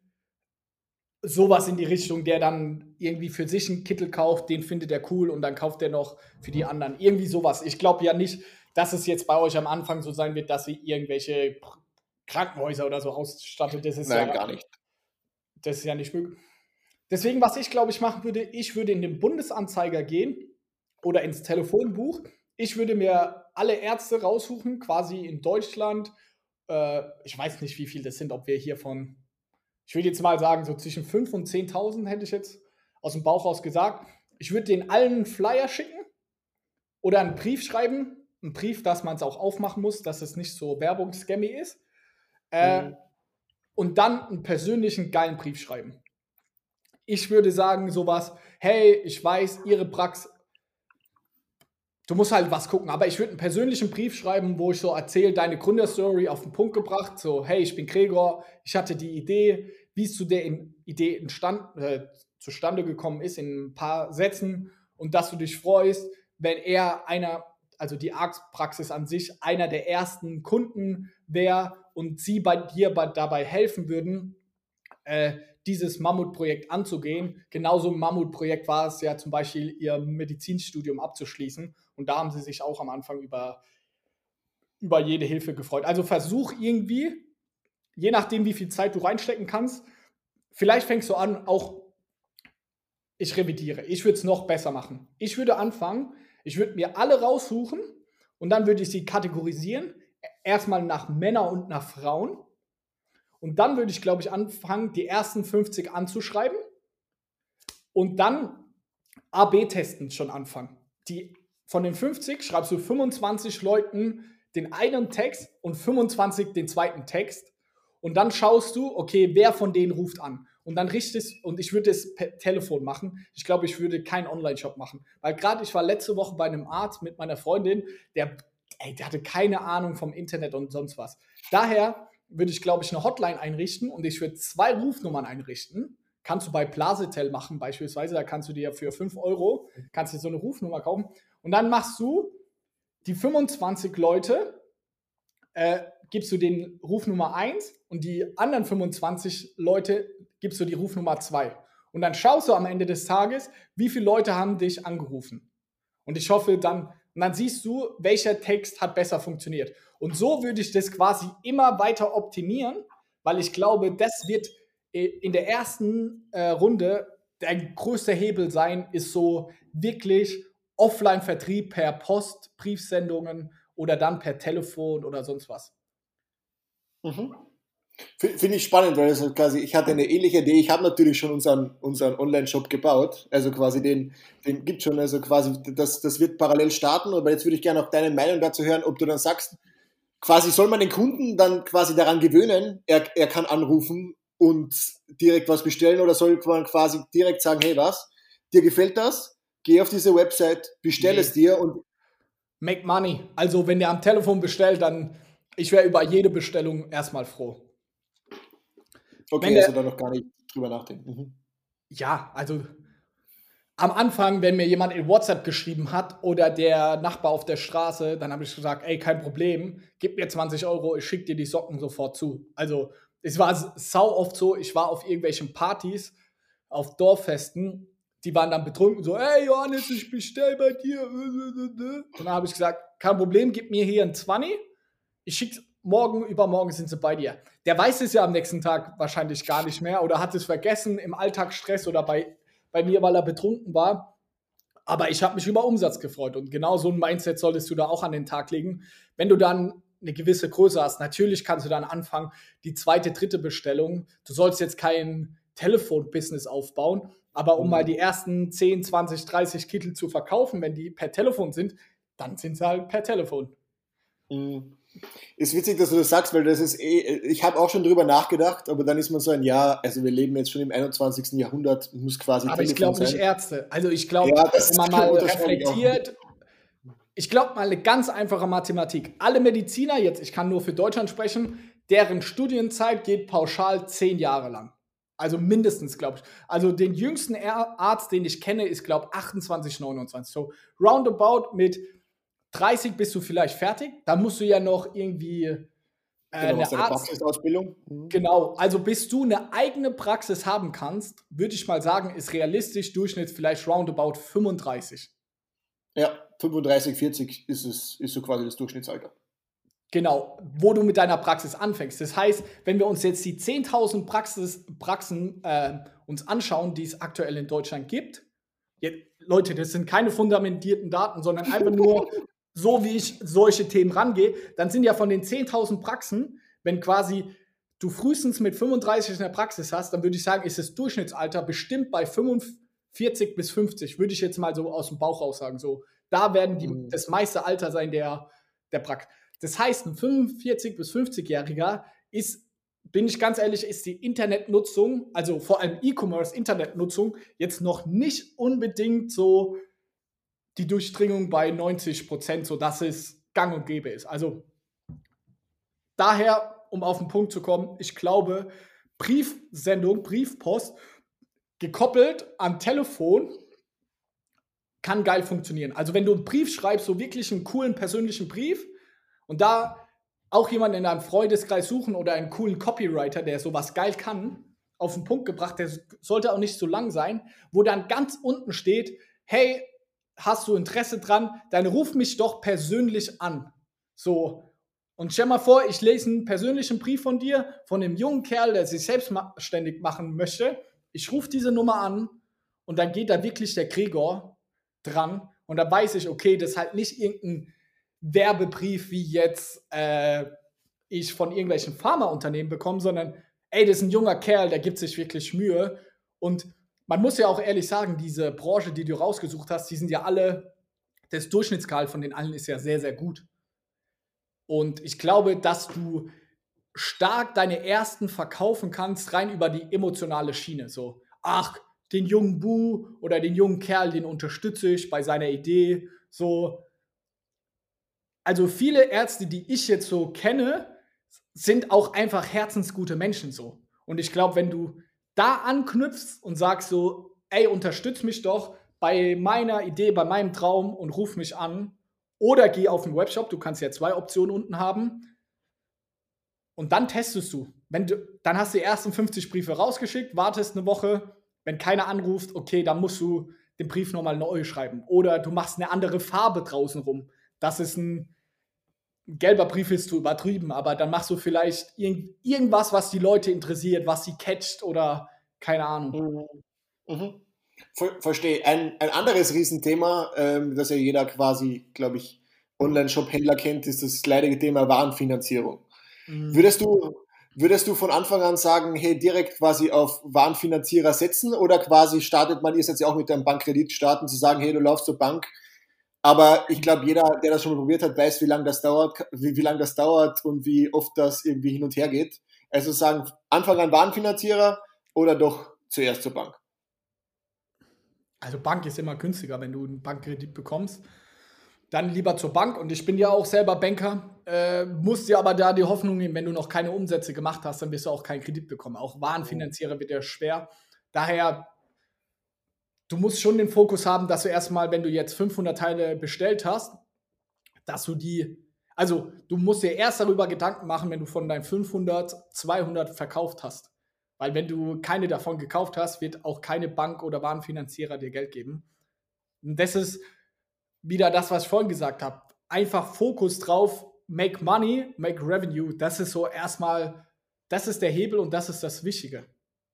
Sowas in die Richtung, der dann irgendwie für sich einen Kittel kauft, den findet er cool und dann kauft er noch für die anderen. Irgendwie sowas. Ich glaube ja nicht, dass es jetzt bei euch am Anfang so sein wird, dass ihr irgendwelche Krankenhäuser oder so ausstattet. Das ist Nein, ja, gar nicht. das ist ja nicht möglich. Deswegen, was ich glaube ich machen würde, ich würde in den Bundesanzeiger gehen oder ins Telefonbuch. Ich würde mir alle Ärzte raussuchen, quasi in Deutschland. Äh, ich weiß nicht, wie viel das sind, ob wir hier von, ich würde jetzt mal sagen, so zwischen fünftausend und zehntausend hätte ich jetzt aus dem Bauch raus gesagt. Ich würde denen allen einen Flyer schicken oder einen Brief schreiben. Einen Brief, dass man es auch aufmachen muss, dass es nicht so werbungsscammy ist. Äh, Mhm. Und dann einen persönlichen geilen Brief schreiben. Ich würde sagen sowas, hey, ich weiß, Ihre Praxis, du musst halt was gucken, aber ich würde einen persönlichen Brief schreiben, wo ich so erzähle, deine Gründerstory auf den Punkt gebracht, so, hey, ich bin Gregor, ich hatte die Idee, wie es zu der in, Idee entstand, äh, zustande gekommen ist, in ein paar Sätzen und dass du dich freust, wenn er einer, also die Arztpraxis an sich, einer der ersten Kunden wäre und sie bei dir bei, dabei helfen würden, äh, dieses Mammutprojekt anzugehen. Genauso ein Mammutprojekt war es ja zum Beispiel, ihr Medizinstudium abzuschließen. Und da haben sie sich auch am Anfang über, über jede Hilfe gefreut. Also versuch irgendwie, je nachdem, wie viel Zeit du reinstecken kannst, vielleicht fängst du an, auch, ich revidiere, ich würde es noch besser machen. Ich würde anfangen, ich würde mir alle raussuchen und dann würde ich sie kategorisieren. Erstmal nach Männern und nach Frauen. Und dann würde ich, glaube ich, anfangen, die ersten fünfzig anzuschreiben und dann A B-Testen schon anfangen. Die, von den fünfzig schreibst du fünfundzwanzig Leuten den einen Text und fünfundzwanzig den zweiten Text. Und dann schaust du, okay, wer von denen ruft an. Und dann richtest, und ich würde es per Telefon machen. Ich glaube, ich würde keinen Online-Shop machen. Weil gerade ich war letzte Woche bei einem Arzt mit meiner Freundin, der, ey, der hatte keine Ahnung vom Internet und sonst was. Daher würde ich, glaube ich, eine Hotline einrichten und ich würde zwei Rufnummern einrichten. Kannst du bei Placetel machen beispielsweise. Da kannst du dir für fünf Euro, kannst dir so eine Rufnummer kaufen. Und dann machst du die fünfundzwanzig Leute, äh, gibst du den Rufnummer eins und die anderen fünfundzwanzig Leute gibst du die Rufnummer zwei. Und dann schaust du am Ende des Tages, wie viele Leute haben dich angerufen. Und ich hoffe dann, und dann siehst du, welcher Text hat besser funktioniert. Und so würde ich das quasi immer weiter optimieren, weil ich glaube, das wird in der ersten äh, Runde der größte Hebel sein, ist so wirklich Offline-Vertrieb per Post, Briefsendungen oder dann per Telefon oder sonst was. Mhm. Finde ich spannend, weil also quasi ich hatte eine ähnliche Idee. Ich habe natürlich schon unseren, unseren Online-Shop gebaut. Also quasi den, den gibt schon, also quasi das, das wird parallel starten. Aber jetzt würde ich gerne auch deine Meinung dazu hören, ob du dann sagst, quasi soll man den Kunden dann quasi daran gewöhnen, er, er kann anrufen und direkt was bestellen, oder soll man quasi direkt sagen, hey was, dir gefällt das? Geh auf diese Website, bestell nee. es dir und make money. Also wenn der am Telefon bestellt, dann ich wäre über jede Bestellung erstmal froh. Okay, wenn also der, da noch gar nicht drüber nachdenken. Mhm. Ja, also am Anfang, wenn mir jemand in WhatsApp geschrieben hat oder der Nachbar auf der Straße, dann habe ich gesagt, ey, kein Problem, gib mir zwanzig Euro, ich schicke dir die Socken sofort zu. Also es war sau oft so, ich war auf irgendwelchen Partys, auf Dorffesten, die waren dann betrunken, so, ey Johannes, ich bestell bei dir. Und dann habe ich gesagt, kein Problem, gib mir hier ein zwanzig, ich schicke morgen, übermorgen sind sie bei dir. Der weiß es ja am nächsten Tag wahrscheinlich gar nicht mehr oder hat es vergessen im Alltagsstress oder bei, bei mir, weil er betrunken war. Aber ich habe mich über Umsatz gefreut und genau so ein Mindset solltest du da auch an den Tag legen. Wenn du dann eine gewisse Größe hast, natürlich kannst du dann anfangen, die zweite, dritte Bestellung, du sollst jetzt kein Telefon-Business aufbauen, aber um mhm. mal die ersten zehn, zwanzig, dreißig Kittel zu verkaufen, wenn die per Telefon sind, dann sind sie halt per Telefon. Mhm. Ist witzig, dass du das sagst, weil das ist eh, ich habe auch schon drüber nachgedacht, aber dann ist man so ein Jahr, also wir leben jetzt schon im einundzwanzigsten Jahrhundert, muss quasi aber Telefon ich glaube nicht Ärzte. Also ich glaube, ja, wenn man mal reflektiert, ich glaube mal eine ganz einfache Mathematik. Alle Mediziner jetzt, ich kann nur für Deutschland sprechen, deren Studienzeit geht pauschal zehn Jahre lang. Also mindestens, glaube ich. Also den jüngsten Arzt, den ich kenne, ist, glaube ich, achtundzwanzig, neunundzwanzig. So roundabout mit dreißig bist du vielleicht fertig. Da musst du ja noch irgendwie äh, genau, eine, eine Praxisausbildung. Mhm. Genau, also bis du eine eigene Praxis haben kannst, würde ich mal sagen, ist realistisch Durchschnitt vielleicht roundabout fünfunddreißig. Ja, fünfunddreißig, vierzig ist es, ist so quasi das Durchschnittsalter. Genau, wo du mit deiner Praxis anfängst. Das heißt, wenn wir uns jetzt die zehntausend Praxis, Praxen äh, uns anschauen, die es aktuell in Deutschland gibt, ja, Leute, das sind keine fundamentierten Daten, sondern einfach nur so, wie ich solche Themen rangehe, dann sind ja von den zehntausend Praxen, wenn quasi du frühestens mit fünfunddreißig in der Praxis hast, dann würde ich sagen, ist das Durchschnittsalter bestimmt bei fünfundvierzig bis fünfzig, würde ich jetzt mal so aus dem Bauch raus sagen. So, da werden die, mhm. das meiste Alter sein der, der Praxis. Das heißt, ein fünfundvierzig- bis fünfzigjähriger ist, bin ich ganz ehrlich, ist die Internetnutzung, also vor allem E-Commerce-Internetnutzung, jetzt noch nicht unbedingt so die Durchdringung bei neunzig Prozent, sodass es gang und gäbe ist. Also daher, um auf den Punkt zu kommen, ich glaube, Briefsendung, Briefpost, gekoppelt an Telefon, kann geil funktionieren. Also wenn du einen Brief schreibst, so wirklich einen coolen persönlichen Brief und da auch jemanden in deinem Freundeskreis suchen oder einen coolen Copywriter, der sowas geil kann, auf den Punkt gebracht, der sollte auch nicht so lang sein, wo dann ganz unten steht, hey, hast du Interesse dran, dann ruf mich doch persönlich an. So, und stell mal vor, ich lese einen persönlichen Brief von dir, von einem jungen Kerl, der sich selbstständig machen möchte. Ich rufe diese Nummer an und dann geht da wirklich der Gregor dran und da weiß ich, okay, das ist halt nicht irgendein Werbebrief, wie jetzt äh, ich von irgendwelchen Pharmaunternehmen bekomme, sondern ey, das ist ein junger Kerl, der gibt sich wirklich Mühe. Und man muss ja auch ehrlich sagen, diese Branche, die du rausgesucht hast, die sind ja alle, das Durchschnittsgehalt von den allen ist ja sehr, sehr gut. Und ich glaube, dass du stark deine ersten verkaufen kannst, rein über die emotionale Schiene. So, ach, den jungen Bu oder den jungen Kerl, den unterstütze ich bei seiner Idee. So, also viele Ärzte, die ich jetzt so kenne, sind auch einfach herzensgute Menschen so. Und ich glaube, wenn du da anknüpfst und sagst so, ey, unterstütz mich doch bei meiner Idee, bei meinem Traum und ruf mich an oder geh auf den Webshop, du kannst ja zwei Optionen unten haben und dann testest du. Wenn du dann hast du die ersten fünfzig Briefe rausgeschickt, wartest eine Woche, wenn keiner anruft, okay, dann musst du den Brief nochmal neu schreiben oder du machst eine andere Farbe draußen rum. Das ist ein Ein gelber Brief ist zu übertrieben, aber dann machst du vielleicht irg- irgendwas, was die Leute interessiert, was sie catcht oder keine Ahnung. Mhm. Mhm. Ver verstehe. Ein, ein anderes Riesenthema, ähm, das ja jeder quasi, glaube ich, Online-Shop-Händler kennt, ist das leidige Thema Warenfinanzierung. Mhm. Würdest du, würdest du von Anfang an sagen, hey, direkt quasi auf Warenfinanzierer setzen oder quasi startet man, ihr seid ja auch mit einem Bankkredit starten, zu sagen, hey, du laufst zur Bank, aber ich glaube, jeder, der das schon mal probiert hat, weiß, wie lange das dauert, wie, wie lange das dauert und wie oft das irgendwie hin und her geht. Also sagen, Anfang an Warenfinanzierer oder doch zuerst zur Bank? Also Bank ist immer günstiger, wenn du einen Bankkredit bekommst. Dann lieber zur Bank. Und ich bin ja auch selber Banker. Äh, musst dir aber da die Hoffnung nehmen, wenn du noch keine Umsätze gemacht hast, dann wirst du auch keinen Kredit bekommen. Auch Warenfinanzierer wird ja schwer. Daher, du musst schon den Fokus haben, dass du erstmal, wenn du jetzt fünfhundert Teile bestellt hast, dass du die, also du musst dir erst darüber Gedanken machen, wenn du von deinen fünfhundert, zweihundert verkauft hast. Weil wenn du keine davon gekauft hast, wird auch keine Bank oder Warenfinanzierer dir Geld geben. Und das ist wieder das, was ich vorhin gesagt habe. Einfach Fokus drauf, make money, make revenue. Das ist so erstmal, das ist der Hebel und das ist das Wichtige.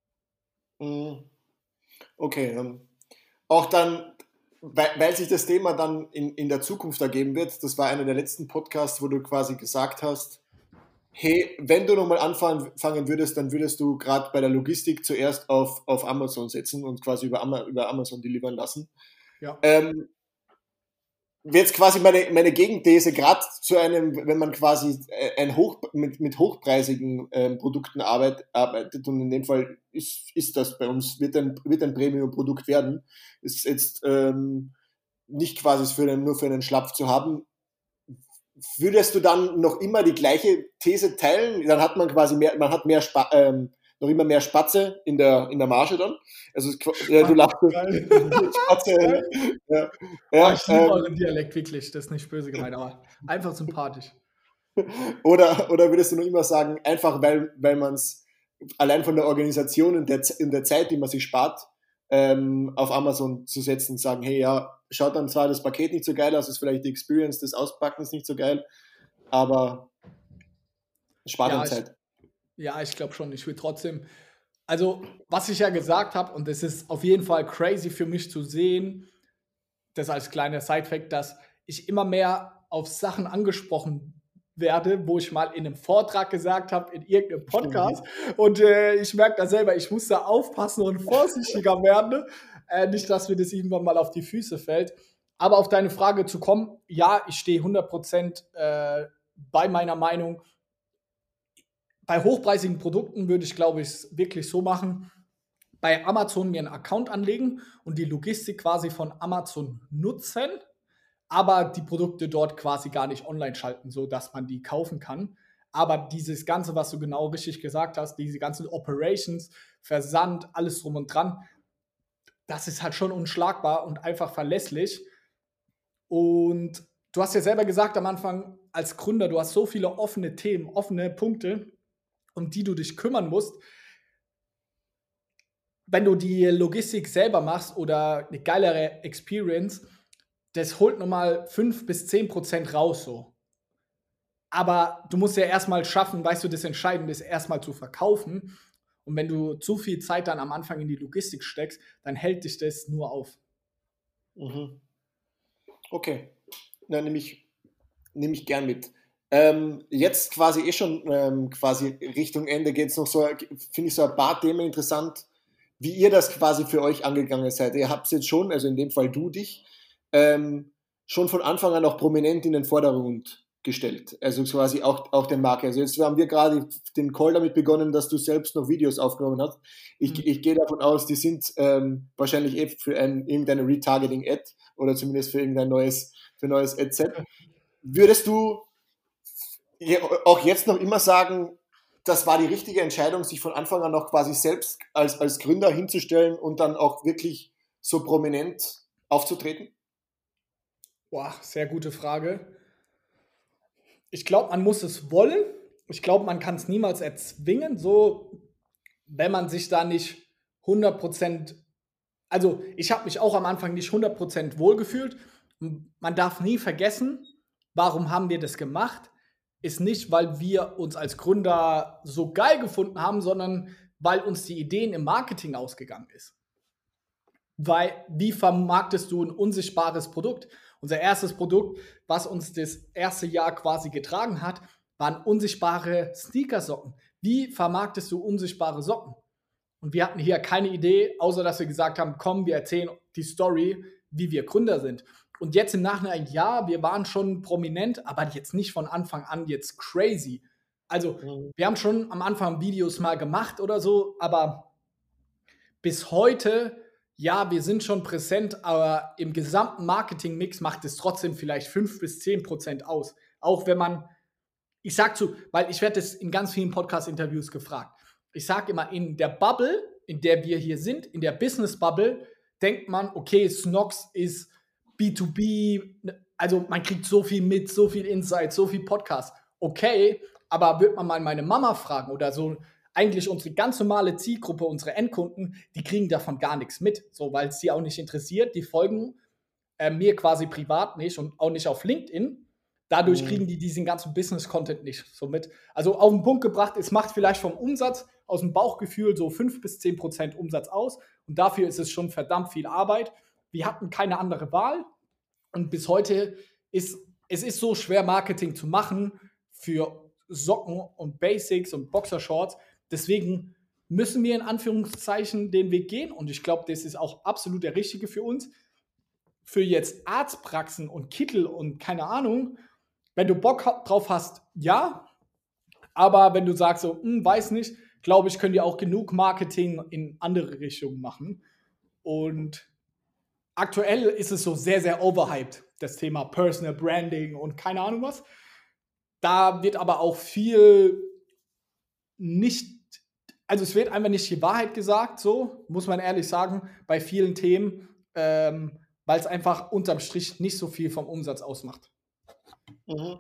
Mhm. Okay, ähm, auch dann, weil, weil sich das Thema dann in, in der Zukunft ergeben wird, das war einer der letzten Podcasts, wo du quasi gesagt hast, hey, wenn du nochmal anfangen fangen würdest, dann würdest du gerade bei der Logistik zuerst auf, auf Amazon setzen und quasi über, Ama über Amazon delivern lassen. Ja. Ähm, jetzt quasi meine, meine Gegenthese, gerade zu einem, wenn man quasi ein Hoch, mit, mit hochpreisigen ähm, Produkten arbeit, arbeitet, und in dem Fall ist, ist das bei uns, wird ein, wird ein Premium-Produkt werden, ist jetzt ähm, nicht quasi für den, nur für einen Schlapf zu haben. Würdest du dann noch immer die gleiche These teilen? Dann hat man quasi mehr, man hat mehr Spa ähm, noch immer mehr Spatze in der, in der Marge dann. Also äh, du lachst. Spatze, ja. Ja, Oh, ich liebe ähm, euren Dialekt, wirklich. Das ist nicht böse gemeint, aber einfach sympathisch. Oder, oder würdest du noch immer sagen, einfach weil, weil man es allein von der Organisation und der, in der Zeit, die man sich spart, ähm, auf Amazon zu setzen und sagen, hey, ja, schaut dann zwar das Paket nicht so geil aus, ist vielleicht die Experience des Auspackens nicht so geil, aber spart Ja, dann ich, Zeit. ja, ich glaube schon. Ich will trotzdem, also, was ich ja gesagt habe, und es ist auf jeden Fall crazy für mich zu sehen, das als kleiner Sidefact, dass ich immer mehr auf Sachen angesprochen werde, wo ich mal in einem Vortrag gesagt habe, in irgendeinem Podcast. Und äh, ich merke da selber, ich muss da aufpassen und vorsichtiger werden. Äh, nicht, dass mir das irgendwann mal auf die Füße fällt. Aber auf deine Frage zu kommen, ja, ich stehe hundert Prozent äh, bei meiner Meinung. Bei hochpreisigen Produkten würde ich, glaube ich, wirklich so machen, bei Amazon mir einen Account anlegen und die Logistik quasi von Amazon nutzen, aber die Produkte dort quasi gar nicht online schalten, sodass man die kaufen kann. Aber dieses Ganze, was du genau richtig gesagt hast, diese ganzen Operations, Versand, alles drum und dran, das ist halt schon unschlagbar und einfach verlässlich. Und du hast ja selber gesagt am Anfang, als Gründer, du hast so viele offene Themen, offene Punkte, um die du dich kümmern musst. Wenn du die Logistik selber machst oder eine geilere Experience, das holt nochmal fünf bis zehn Prozent raus so. Aber du musst ja erstmal schaffen, weißt du, das Entscheidende ist erstmal zu verkaufen. Und wenn du zu viel Zeit dann am Anfang in die Logistik steckst, dann hält dich das nur auf. Mhm. Okay, na, nehme ich, nehm ich gern mit. Ähm, jetzt quasi eh schon ähm, quasi Richtung Ende geht es noch so, finde ich so ein paar Themen interessant, wie ihr das quasi für euch angegangen seid. Ihr habt es jetzt schon, also in dem Fall du dich, ähm, schon von Anfang an auch prominent in den Vordergrund gestellt. Also quasi auch, auch den Marke. Also jetzt haben wir gerade den Call damit begonnen, dass du selbst noch Videos aufgenommen hast. Ich, mhm. ich gehe davon aus, die sind ähm, wahrscheinlich eh für ein, irgendeine Retargeting-Ad oder zumindest für irgendein neues, für neues Ad-Set. Würdest du auch jetzt noch immer sagen, das war die richtige Entscheidung, sich von Anfang an noch quasi selbst als, als Gründer hinzustellen und dann auch wirklich so prominent aufzutreten? Boah, sehr gute Frage. Ich glaube, man muss es wollen. Ich glaube, man kann es niemals erzwingen, so wenn man sich da nicht hundert Prozent, also ich habe mich auch am Anfang nicht hundert Prozent wohlgefühlt. Man darf nie vergessen, warum haben wir das gemacht? Ist nicht, weil wir uns als Gründer so geil gefunden haben, sondern weil uns die Ideen im Marketing ausgegangen ist. Weil, wie vermarktest du ein unsichtbares Produkt? Unser erstes Produkt, was uns das erste Jahr quasi getragen hat, waren unsichtbare Sneakersocken. Wie vermarktest du unsichtbare Socken? Und wir hatten hier keine Idee, außer dass wir gesagt haben, komm, wir erzählen die Story, wie wir Gründer sind. Und jetzt im Nachhinein, ja, wir waren schon prominent, aber jetzt nicht von Anfang an jetzt crazy. Also, mhm. wir haben schon am Anfang Videos mal gemacht oder so, aber bis heute, ja, wir sind schon präsent, aber im gesamten Marketing-Mix macht es trotzdem vielleicht fünf bis zehn Prozent aus. Auch wenn man, ich sag zu, weil ich werde das in ganz vielen Podcast-Interviews gefragt. Ich sage immer, in der Bubble, in der wir hier sind, in der Business-Bubble, denkt man, okay, Snox ist B zwei B, also man kriegt so viel mit, so viel Insight, so viel Podcast. Okay, aber wird man mal meine Mama fragen oder so, eigentlich unsere ganz normale Zielgruppe, unsere Endkunden, die kriegen davon gar nichts mit, so, weil es die auch nicht interessiert. Die folgen äh, mir quasi privat nicht und auch nicht auf LinkedIn. Dadurch mhm. kriegen die diesen ganzen Business-Content nicht so mit. Also auf den Punkt gebracht, es macht vielleicht vom Umsatz aus dem Bauchgefühl so fünf bis zehn Prozent Umsatz aus und dafür ist es schon verdammt viel Arbeit. Wir hatten keine andere Wahl und bis heute ist es ist so schwer, Marketing zu machen für Socken und Basics und Boxershorts. Deswegen müssen wir in Anführungszeichen den Weg gehen und ich glaube, das ist auch absolut der richtige für uns. Für jetzt Arztpraxen und Kittel und keine Ahnung, wenn du Bock drauf hast, ja, aber wenn du sagst so, hm, weiß nicht, glaube ich, können die auch genug Marketing in andere Richtungen machen und aktuell ist es so sehr, sehr overhyped, das Thema Personal Branding und keine Ahnung was. Da wird aber auch viel nicht, also es wird einfach nicht die Wahrheit gesagt, so, muss man ehrlich sagen, bei vielen Themen, ähm, weil es einfach unterm Strich nicht so viel vom Umsatz ausmacht. Mhm.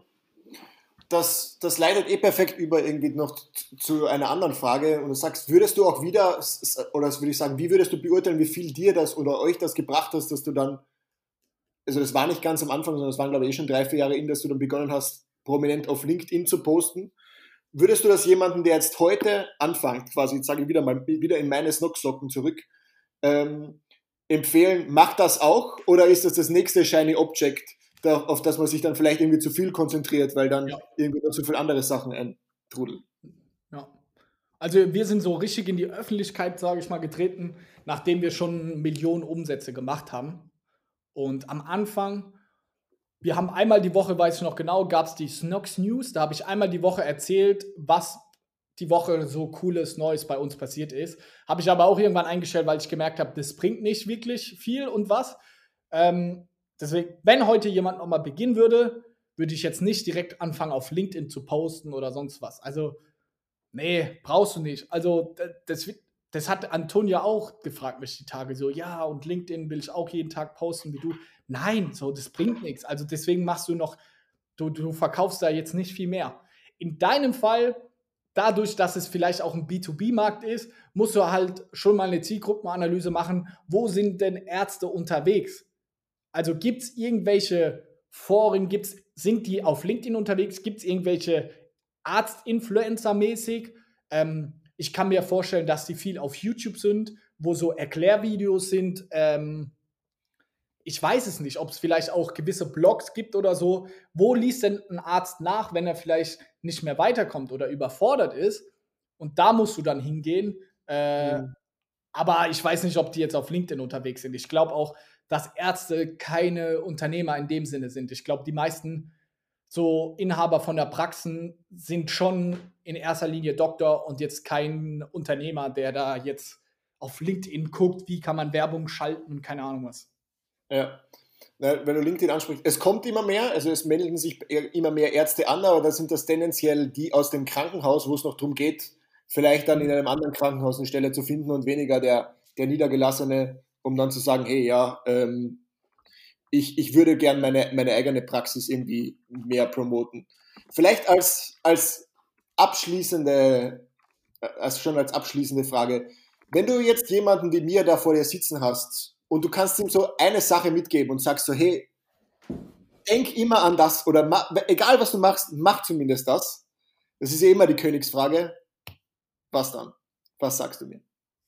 Das, das leitet eh perfekt über irgendwie noch zu einer anderen Frage und du sagst, würdest du auch wieder, oder das würde ich sagen, wie würdest du beurteilen, wie viel dir das oder euch das gebracht hast, dass du dann, also das war nicht ganz am Anfang, sondern das waren glaube ich eh schon drei, vier Jahre in, dass du dann begonnen hast, prominent auf LinkedIn zu posten. Würdest du das jemandem, der jetzt heute anfängt, quasi, jetzt sage ich wieder mal, wieder in meine Snocksocken zurück, ähm, empfehlen, mach das auch, oder ist das das nächste Shiny Object, da, auf das man sich dann vielleicht irgendwie zu viel konzentriert, weil dann ja. irgendwie noch zu viele andere Sachen eintrudeln? Ja. Also wir sind so richtig in die Öffentlichkeit, sage ich mal, getreten, nachdem wir schon Millionen Umsätze gemacht haben. Und am Anfang, wir haben einmal die Woche, weiß ich noch genau, gab es die Snox News, da habe ich einmal die Woche erzählt, was die Woche so cooles Neues bei uns passiert ist. Habe ich aber auch irgendwann eingestellt, weil ich gemerkt habe, das bringt nicht wirklich viel und was. Ähm, deswegen, wenn heute jemand nochmal beginnen würde, würde ich jetzt nicht direkt anfangen, auf LinkedIn zu posten oder sonst was. Also, nee, brauchst du nicht. Also, das, das hat Antonia auch gefragt mich die Tage so, ja, und LinkedIn will ich auch jeden Tag posten wie du. Nein, so, das bringt nichts. Also deswegen machst du noch, du, du verkaufst da jetzt nicht viel mehr. In deinem Fall, dadurch, dass es vielleicht auch ein B zwei B-Markt ist, musst du halt schon mal eine Zielgruppenanalyse machen. Wo sind denn Ärzte unterwegs? Also gibt es irgendwelche Foren, gibt's, sind die auf LinkedIn unterwegs? Gibt es irgendwelche Arzt-Influencer-mäßig? Ähm, ich kann mir vorstellen, dass die viel auf YouTube sind, wo so Erklärvideos sind. Ähm, ich weiß es nicht, ob es vielleicht auch gewisse Blogs gibt oder so. Wo liest denn ein Arzt nach, wenn er vielleicht nicht mehr weiterkommt oder überfordert ist? Und da musst du dann hingehen. Äh, mhm. Aber ich weiß nicht, ob die jetzt auf LinkedIn unterwegs sind. Ich glaube auch, dass Ärzte keine Unternehmer in dem Sinne sind. Ich glaube, die meisten so Inhaber von der Praxen sind schon in erster Linie Doktor und jetzt kein Unternehmer, der da jetzt auf LinkedIn guckt, wie kann man Werbung schalten, keine Ahnung was. Ja, wenn du LinkedIn ansprichst, es kommt immer mehr, also es melden sich immer mehr Ärzte an, aber da sind das tendenziell die aus dem Krankenhaus, wo es noch darum geht, vielleicht dann in einem anderen Krankenhaus eine Stelle zu finden und weniger der, der Niedergelassene, um dann zu sagen, hey, ja, ähm, Ich, ich würde gern meine, meine eigene Praxis irgendwie mehr promoten. Vielleicht als, als abschließende, als schon als abschließende Frage, wenn du jetzt jemanden wie mir da vor dir sitzen hast und du kannst ihm so eine Sache mitgeben und sagst so, hey, denk immer an das oder ma, egal was du machst, mach zumindest das. Das ist ja immer die Königsfrage. Was dann? Was sagst du mir?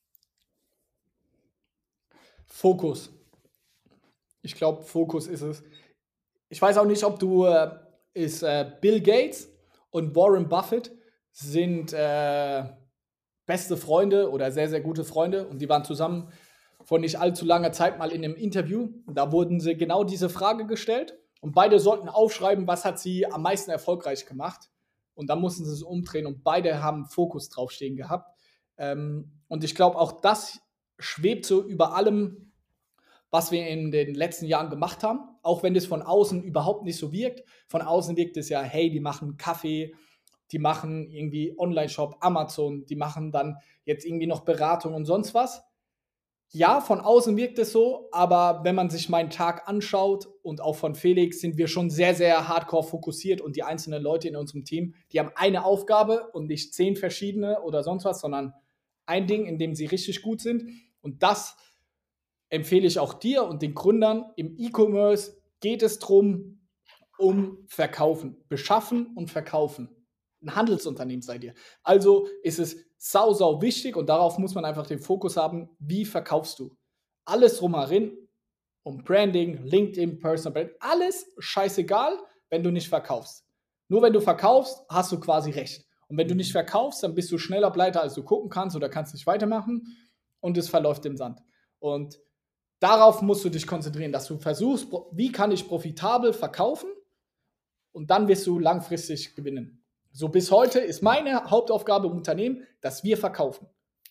Fokus. Ich glaube, Fokus ist es. Ich weiß auch nicht, ob du äh, ist äh, Bill Gates und Warren Buffett sind äh, beste Freunde oder sehr, sehr gute Freunde und die waren zusammen vor nicht allzu langer Zeit mal in einem Interview. Da wurden sie genau diese Frage gestellt und beide sollten aufschreiben, was hat sie am meisten erfolgreich gemacht. Und dann mussten sie es umdrehen und beide haben Fokus draufstehen gehabt. Ähm, und ich glaube, auch das schwebt so über allem, was wir in den letzten Jahren gemacht haben, auch wenn das von außen überhaupt nicht so wirkt. Von außen wirkt es ja, hey, die machen Kaffee, die machen irgendwie Online-Shop, Amazon, die machen dann jetzt irgendwie noch Beratung und sonst was. Ja, von außen wirkt es so, aber wenn man sich meinen Tag anschaut und auch von Felix, sind wir schon sehr, sehr hardcore fokussiert und die einzelnen Leute in unserem Team, die haben eine Aufgabe und nicht zehn verschiedene oder sonst was, sondern ein Ding, in dem sie richtig gut sind. Und das empfehle ich auch dir und den Gründern. Im E-Commerce geht es darum, um Verkaufen, beschaffen und verkaufen. Ein Handelsunternehmen seid ihr. Also ist es sau, sau wichtig und darauf muss man einfach den Fokus haben, wie verkaufst du. Alles drumherin, um Branding, LinkedIn, Personal Brand, alles scheißegal, wenn du nicht verkaufst. Nur wenn du verkaufst, hast du quasi recht. Und wenn du nicht verkaufst, dann bist du schneller pleite, als du gucken kannst oder kannst nicht weitermachen und es verläuft im Sand. Und darauf musst du dich konzentrieren, dass du versuchst, wie kann ich profitabel verkaufen und dann wirst du langfristig gewinnen. So bis heute ist meine Hauptaufgabe im Unternehmen, dass wir verkaufen.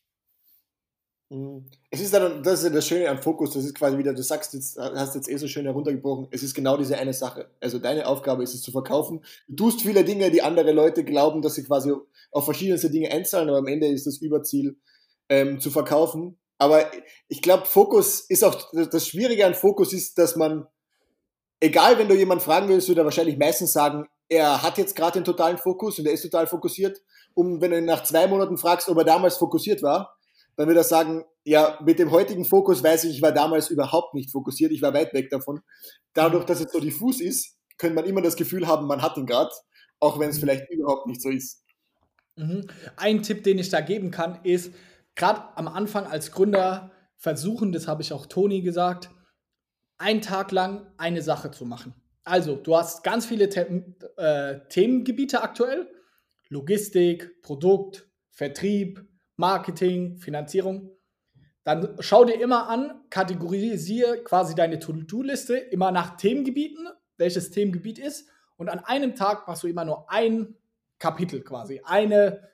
Es ist dann, das ist ja das Schöne am Fokus, das ist quasi wieder, du sagst jetzt, hast jetzt eh so schön heruntergebrochen, es ist genau diese eine Sache. Also deine Aufgabe ist es zu verkaufen. Du tust viele Dinge, die andere Leute glauben, dass sie quasi auf verschiedenste Dinge einzahlen, aber am Ende ist das Überziel ähm, zu verkaufen. Aber ich glaube, Fokus ist auch, das Schwierige an Fokus ist, dass man, egal, wenn du jemanden fragen willst, würde er wahrscheinlich meistens sagen, er hat jetzt gerade den totalen Fokus und er ist total fokussiert. Und wenn du ihn nach zwei Monaten fragst, ob er damals fokussiert war, dann wird er sagen, ja, mit dem heutigen Fokus weiß ich, ich war damals überhaupt nicht fokussiert, ich war weit weg davon. Dadurch, dass es so diffus ist, könnte man immer das Gefühl haben, man hat ihn gerade, auch wenn es vielleicht überhaupt nicht so ist. Mhm. Ein Tipp, den ich da geben kann, ist, gerade am Anfang als Gründer versuchen, das habe ich auch Toni gesagt, einen Tag lang eine Sache zu machen. Also, du hast ganz viele The- äh, Themengebiete aktuell. Logistik, Produkt, Vertrieb, Marketing, Finanzierung. Dann schau dir immer an, kategorisiere quasi deine To-Do-Liste immer nach Themengebieten, welches Themengebiet ist. Und an einem Tag machst du immer nur ein Kapitel quasi, eine,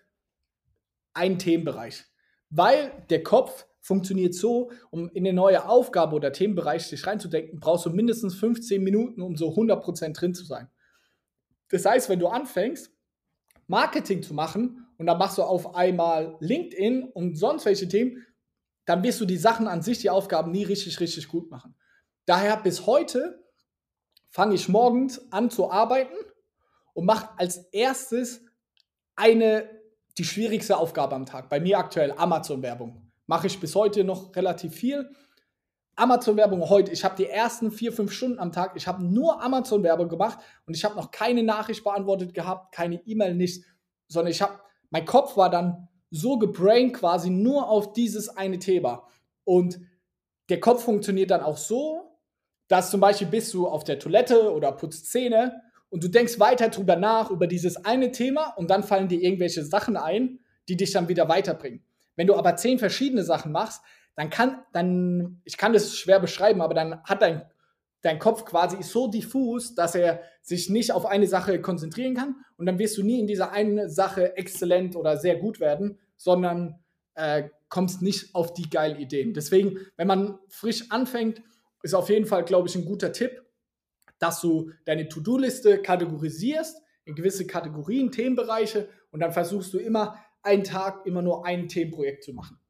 ein Themenbereich. Weil der Kopf funktioniert so, um in eine neue Aufgabe oder Themenbereich dich reinzudenken, brauchst du mindestens fünfzehn Minuten, um so hundert Prozent drin zu sein. Das heißt, wenn du anfängst, Marketing zu machen und dann machst du auf einmal LinkedIn und sonst welche Themen, dann wirst du die Sachen an sich, die Aufgaben nie richtig, richtig gut machen. Daher bis heute fange ich morgens an zu arbeiten und mache als erstes eine, die schwierigste Aufgabe am Tag. Bei mir aktuell Amazon-Werbung. Mache ich bis heute noch relativ viel. Amazon-Werbung heute, ich habe die ersten vier, fünf Stunden am Tag, ich habe nur Amazon-Werbung gemacht und ich habe noch keine Nachricht beantwortet gehabt, keine E-Mail, nichts, sondern ich habe, mein Kopf war dann so gebraint quasi nur auf dieses eine Thema. Und der Kopf funktioniert dann auch so, dass zum Beispiel bist du auf der Toilette oder putzt Zähne und du denkst weiter drüber nach, über dieses eine Thema und dann fallen dir irgendwelche Sachen ein, die dich dann wieder weiterbringen. Wenn du aber zehn verschiedene Sachen machst, dann kann, dann, ich kann das schwer beschreiben, aber dann hat dein dein Kopf quasi ist so diffus, dass er sich nicht auf eine Sache konzentrieren kann und dann wirst du nie in dieser einen Sache exzellent oder sehr gut werden, sondern äh, kommst nicht auf die geilen Ideen. Deswegen, wenn man frisch anfängt, ist auf jeden Fall, glaube ich, ein guter Tipp, dass du deine To-Do-Liste kategorisierst in gewisse Kategorien, Themenbereiche und dann versuchst du immer einen Tag immer nur ein Themenprojekt zu machen.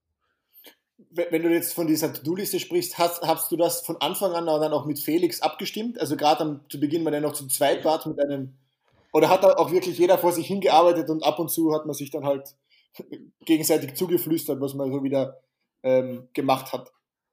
Wenn du jetzt von dieser To-Do-Liste sprichst, hast, hast du das von Anfang an dann auch mit Felix abgestimmt? Also gerade zu Beginn, wenn er noch zu zweit war mit einem, oder hat da auch wirklich jeder vor sich hingearbeitet und ab und zu hat man sich dann halt gegenseitig zugeflüstert, was man so wieder ähm, gemacht hat?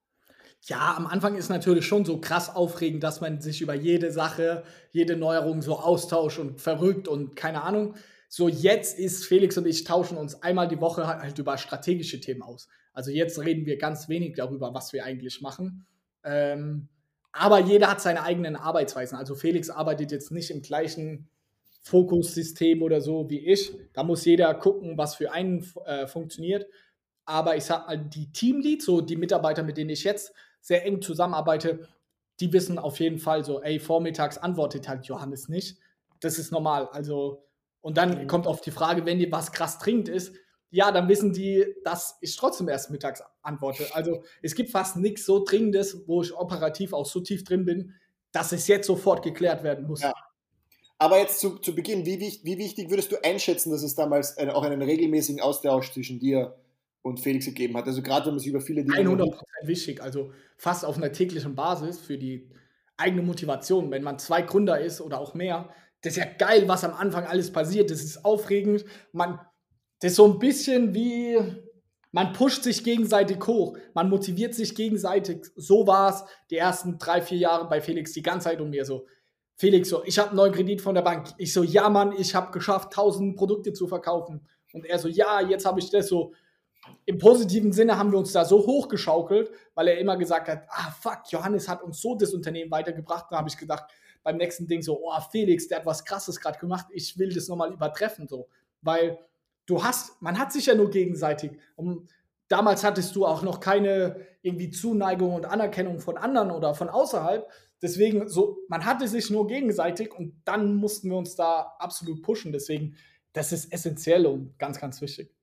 Ja, am Anfang ist natürlich schon so krass aufregend, dass man sich über jede Sache, jede Neuerung so austauscht und verrückt und keine Ahnung. So jetzt ist Felix und ich tauschen uns einmal die Woche halt über strategische Themen aus. Also jetzt reden wir ganz wenig darüber, was wir eigentlich machen. Ähm, aber jeder hat seine eigenen Arbeitsweisen. Also Felix arbeitet jetzt nicht im gleichen Fokussystem oder so wie ich. Da muss jeder gucken, was für einen äh, funktioniert. Aber ich sag mal, die Teamleads, so die Mitarbeiter, mit denen ich jetzt sehr eng zusammenarbeite, die wissen auf jeden Fall so, ey, vormittags antwortet halt Johannes nicht. Das ist normal. Also, und dann kommt auf die Frage, wenn dir was krass dringend ist, ja, dann wissen die, dass ich trotzdem erst mittags antworte. Also es gibt fast nichts so Dringendes, wo ich operativ auch so tief drin bin, dass es jetzt sofort geklärt werden muss. Ja. Aber jetzt zu, zu Beginn, wie, wie wichtig würdest du einschätzen, dass es damals eine, auch einen regelmäßigen Austausch zwischen dir und Felix gegeben hat? Also gerade wenn man sich über viele Dinge... hundert Prozent wichtig, also fast auf einer täglichen Basis für die eigene Motivation. Wenn man zwei Gründer ist oder auch mehr, das ist ja geil, was am Anfang alles passiert. Das ist aufregend. Man, das ist so ein bisschen wie, man pusht sich gegenseitig hoch. Man motiviert sich gegenseitig. So war es die ersten drei, vier Jahre bei Felix die ganze Zeit und mir so. Felix so, ich habe einen neuen Kredit von der Bank. Ich so, ja Mann, ich habe geschafft, tausend Produkte zu verkaufen. Und er so, ja, jetzt habe ich das so. Im positiven Sinne haben wir uns da so hochgeschaukelt, weil er immer gesagt hat, ah fuck, Johannes hat uns so das Unternehmen weitergebracht. Da habe ich gedacht, beim nächsten Ding so, oh Felix, der hat was Krasses gerade gemacht, ich will das nochmal übertreffen. So. Weil du hast, man hat sich ja nur gegenseitig. Und damals hattest du auch noch keine irgendwie Zuneigung und Anerkennung von anderen oder von außerhalb. Deswegen, so, man hatte sich nur gegenseitig und dann mussten wir uns da absolut pushen. Deswegen, das ist essentiell und ganz, ganz wichtig.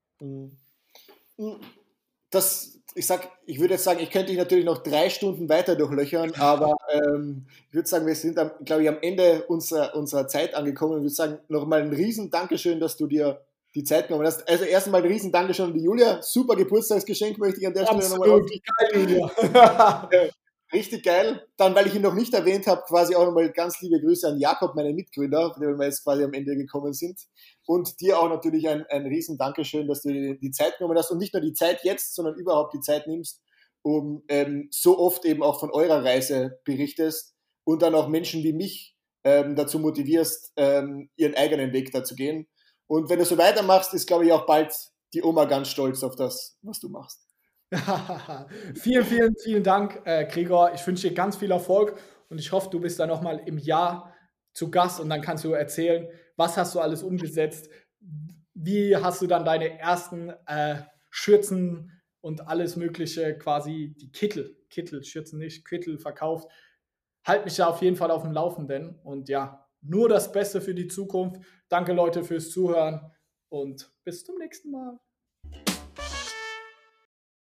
Das, ich sag, ich würde jetzt sagen, ich könnte dich natürlich noch drei Stunden weiter durchlöchern, aber ähm, ich würde sagen, wir sind, glaube ich, am Ende unserer, unserer Zeit angekommen und würde sagen, nochmal ein riesen Dankeschön, dass du dir die Zeit genommen hast. Also erstmal ein riesen Dankeschön an die Julia. Super Geburtstagsgeschenk, möchte ich an der Stelle nochmal Absolut, geil, Julia. Richtig geil. Dann, weil ich ihn noch nicht erwähnt habe, quasi auch nochmal ganz liebe Grüße an Jakob, meinen Mitgründer, von dem wir jetzt quasi am Ende gekommen sind. Und dir auch natürlich ein, ein riesen Dankeschön, dass du dir die Zeit genommen hast und nicht nur die Zeit jetzt, sondern überhaupt die Zeit nimmst, um ähm, so oft eben auch von eurer Reise berichtest und dann auch Menschen wie mich ähm, dazu motivierst, ähm, ihren eigenen Weg da zu gehen. Und wenn du so weitermachst, ist, glaube ich, auch bald die Oma ganz stolz auf das, was du machst. vielen, vielen, vielen Dank, äh, Gregor. Ich wünsche dir ganz viel Erfolg und ich hoffe, du bist da nochmal im Jahr zu Gast und dann kannst du erzählen, was hast du alles umgesetzt, wie hast du dann deine ersten äh, Schürzen und alles mögliche, quasi die Kittel, Kittel, Schürzen nicht, Kittel verkauft. Halt mich da auf jeden Fall auf dem Laufenden und ja, nur das Beste für die Zukunft. Danke, Leute, fürs Zuhören und bis zum nächsten Mal.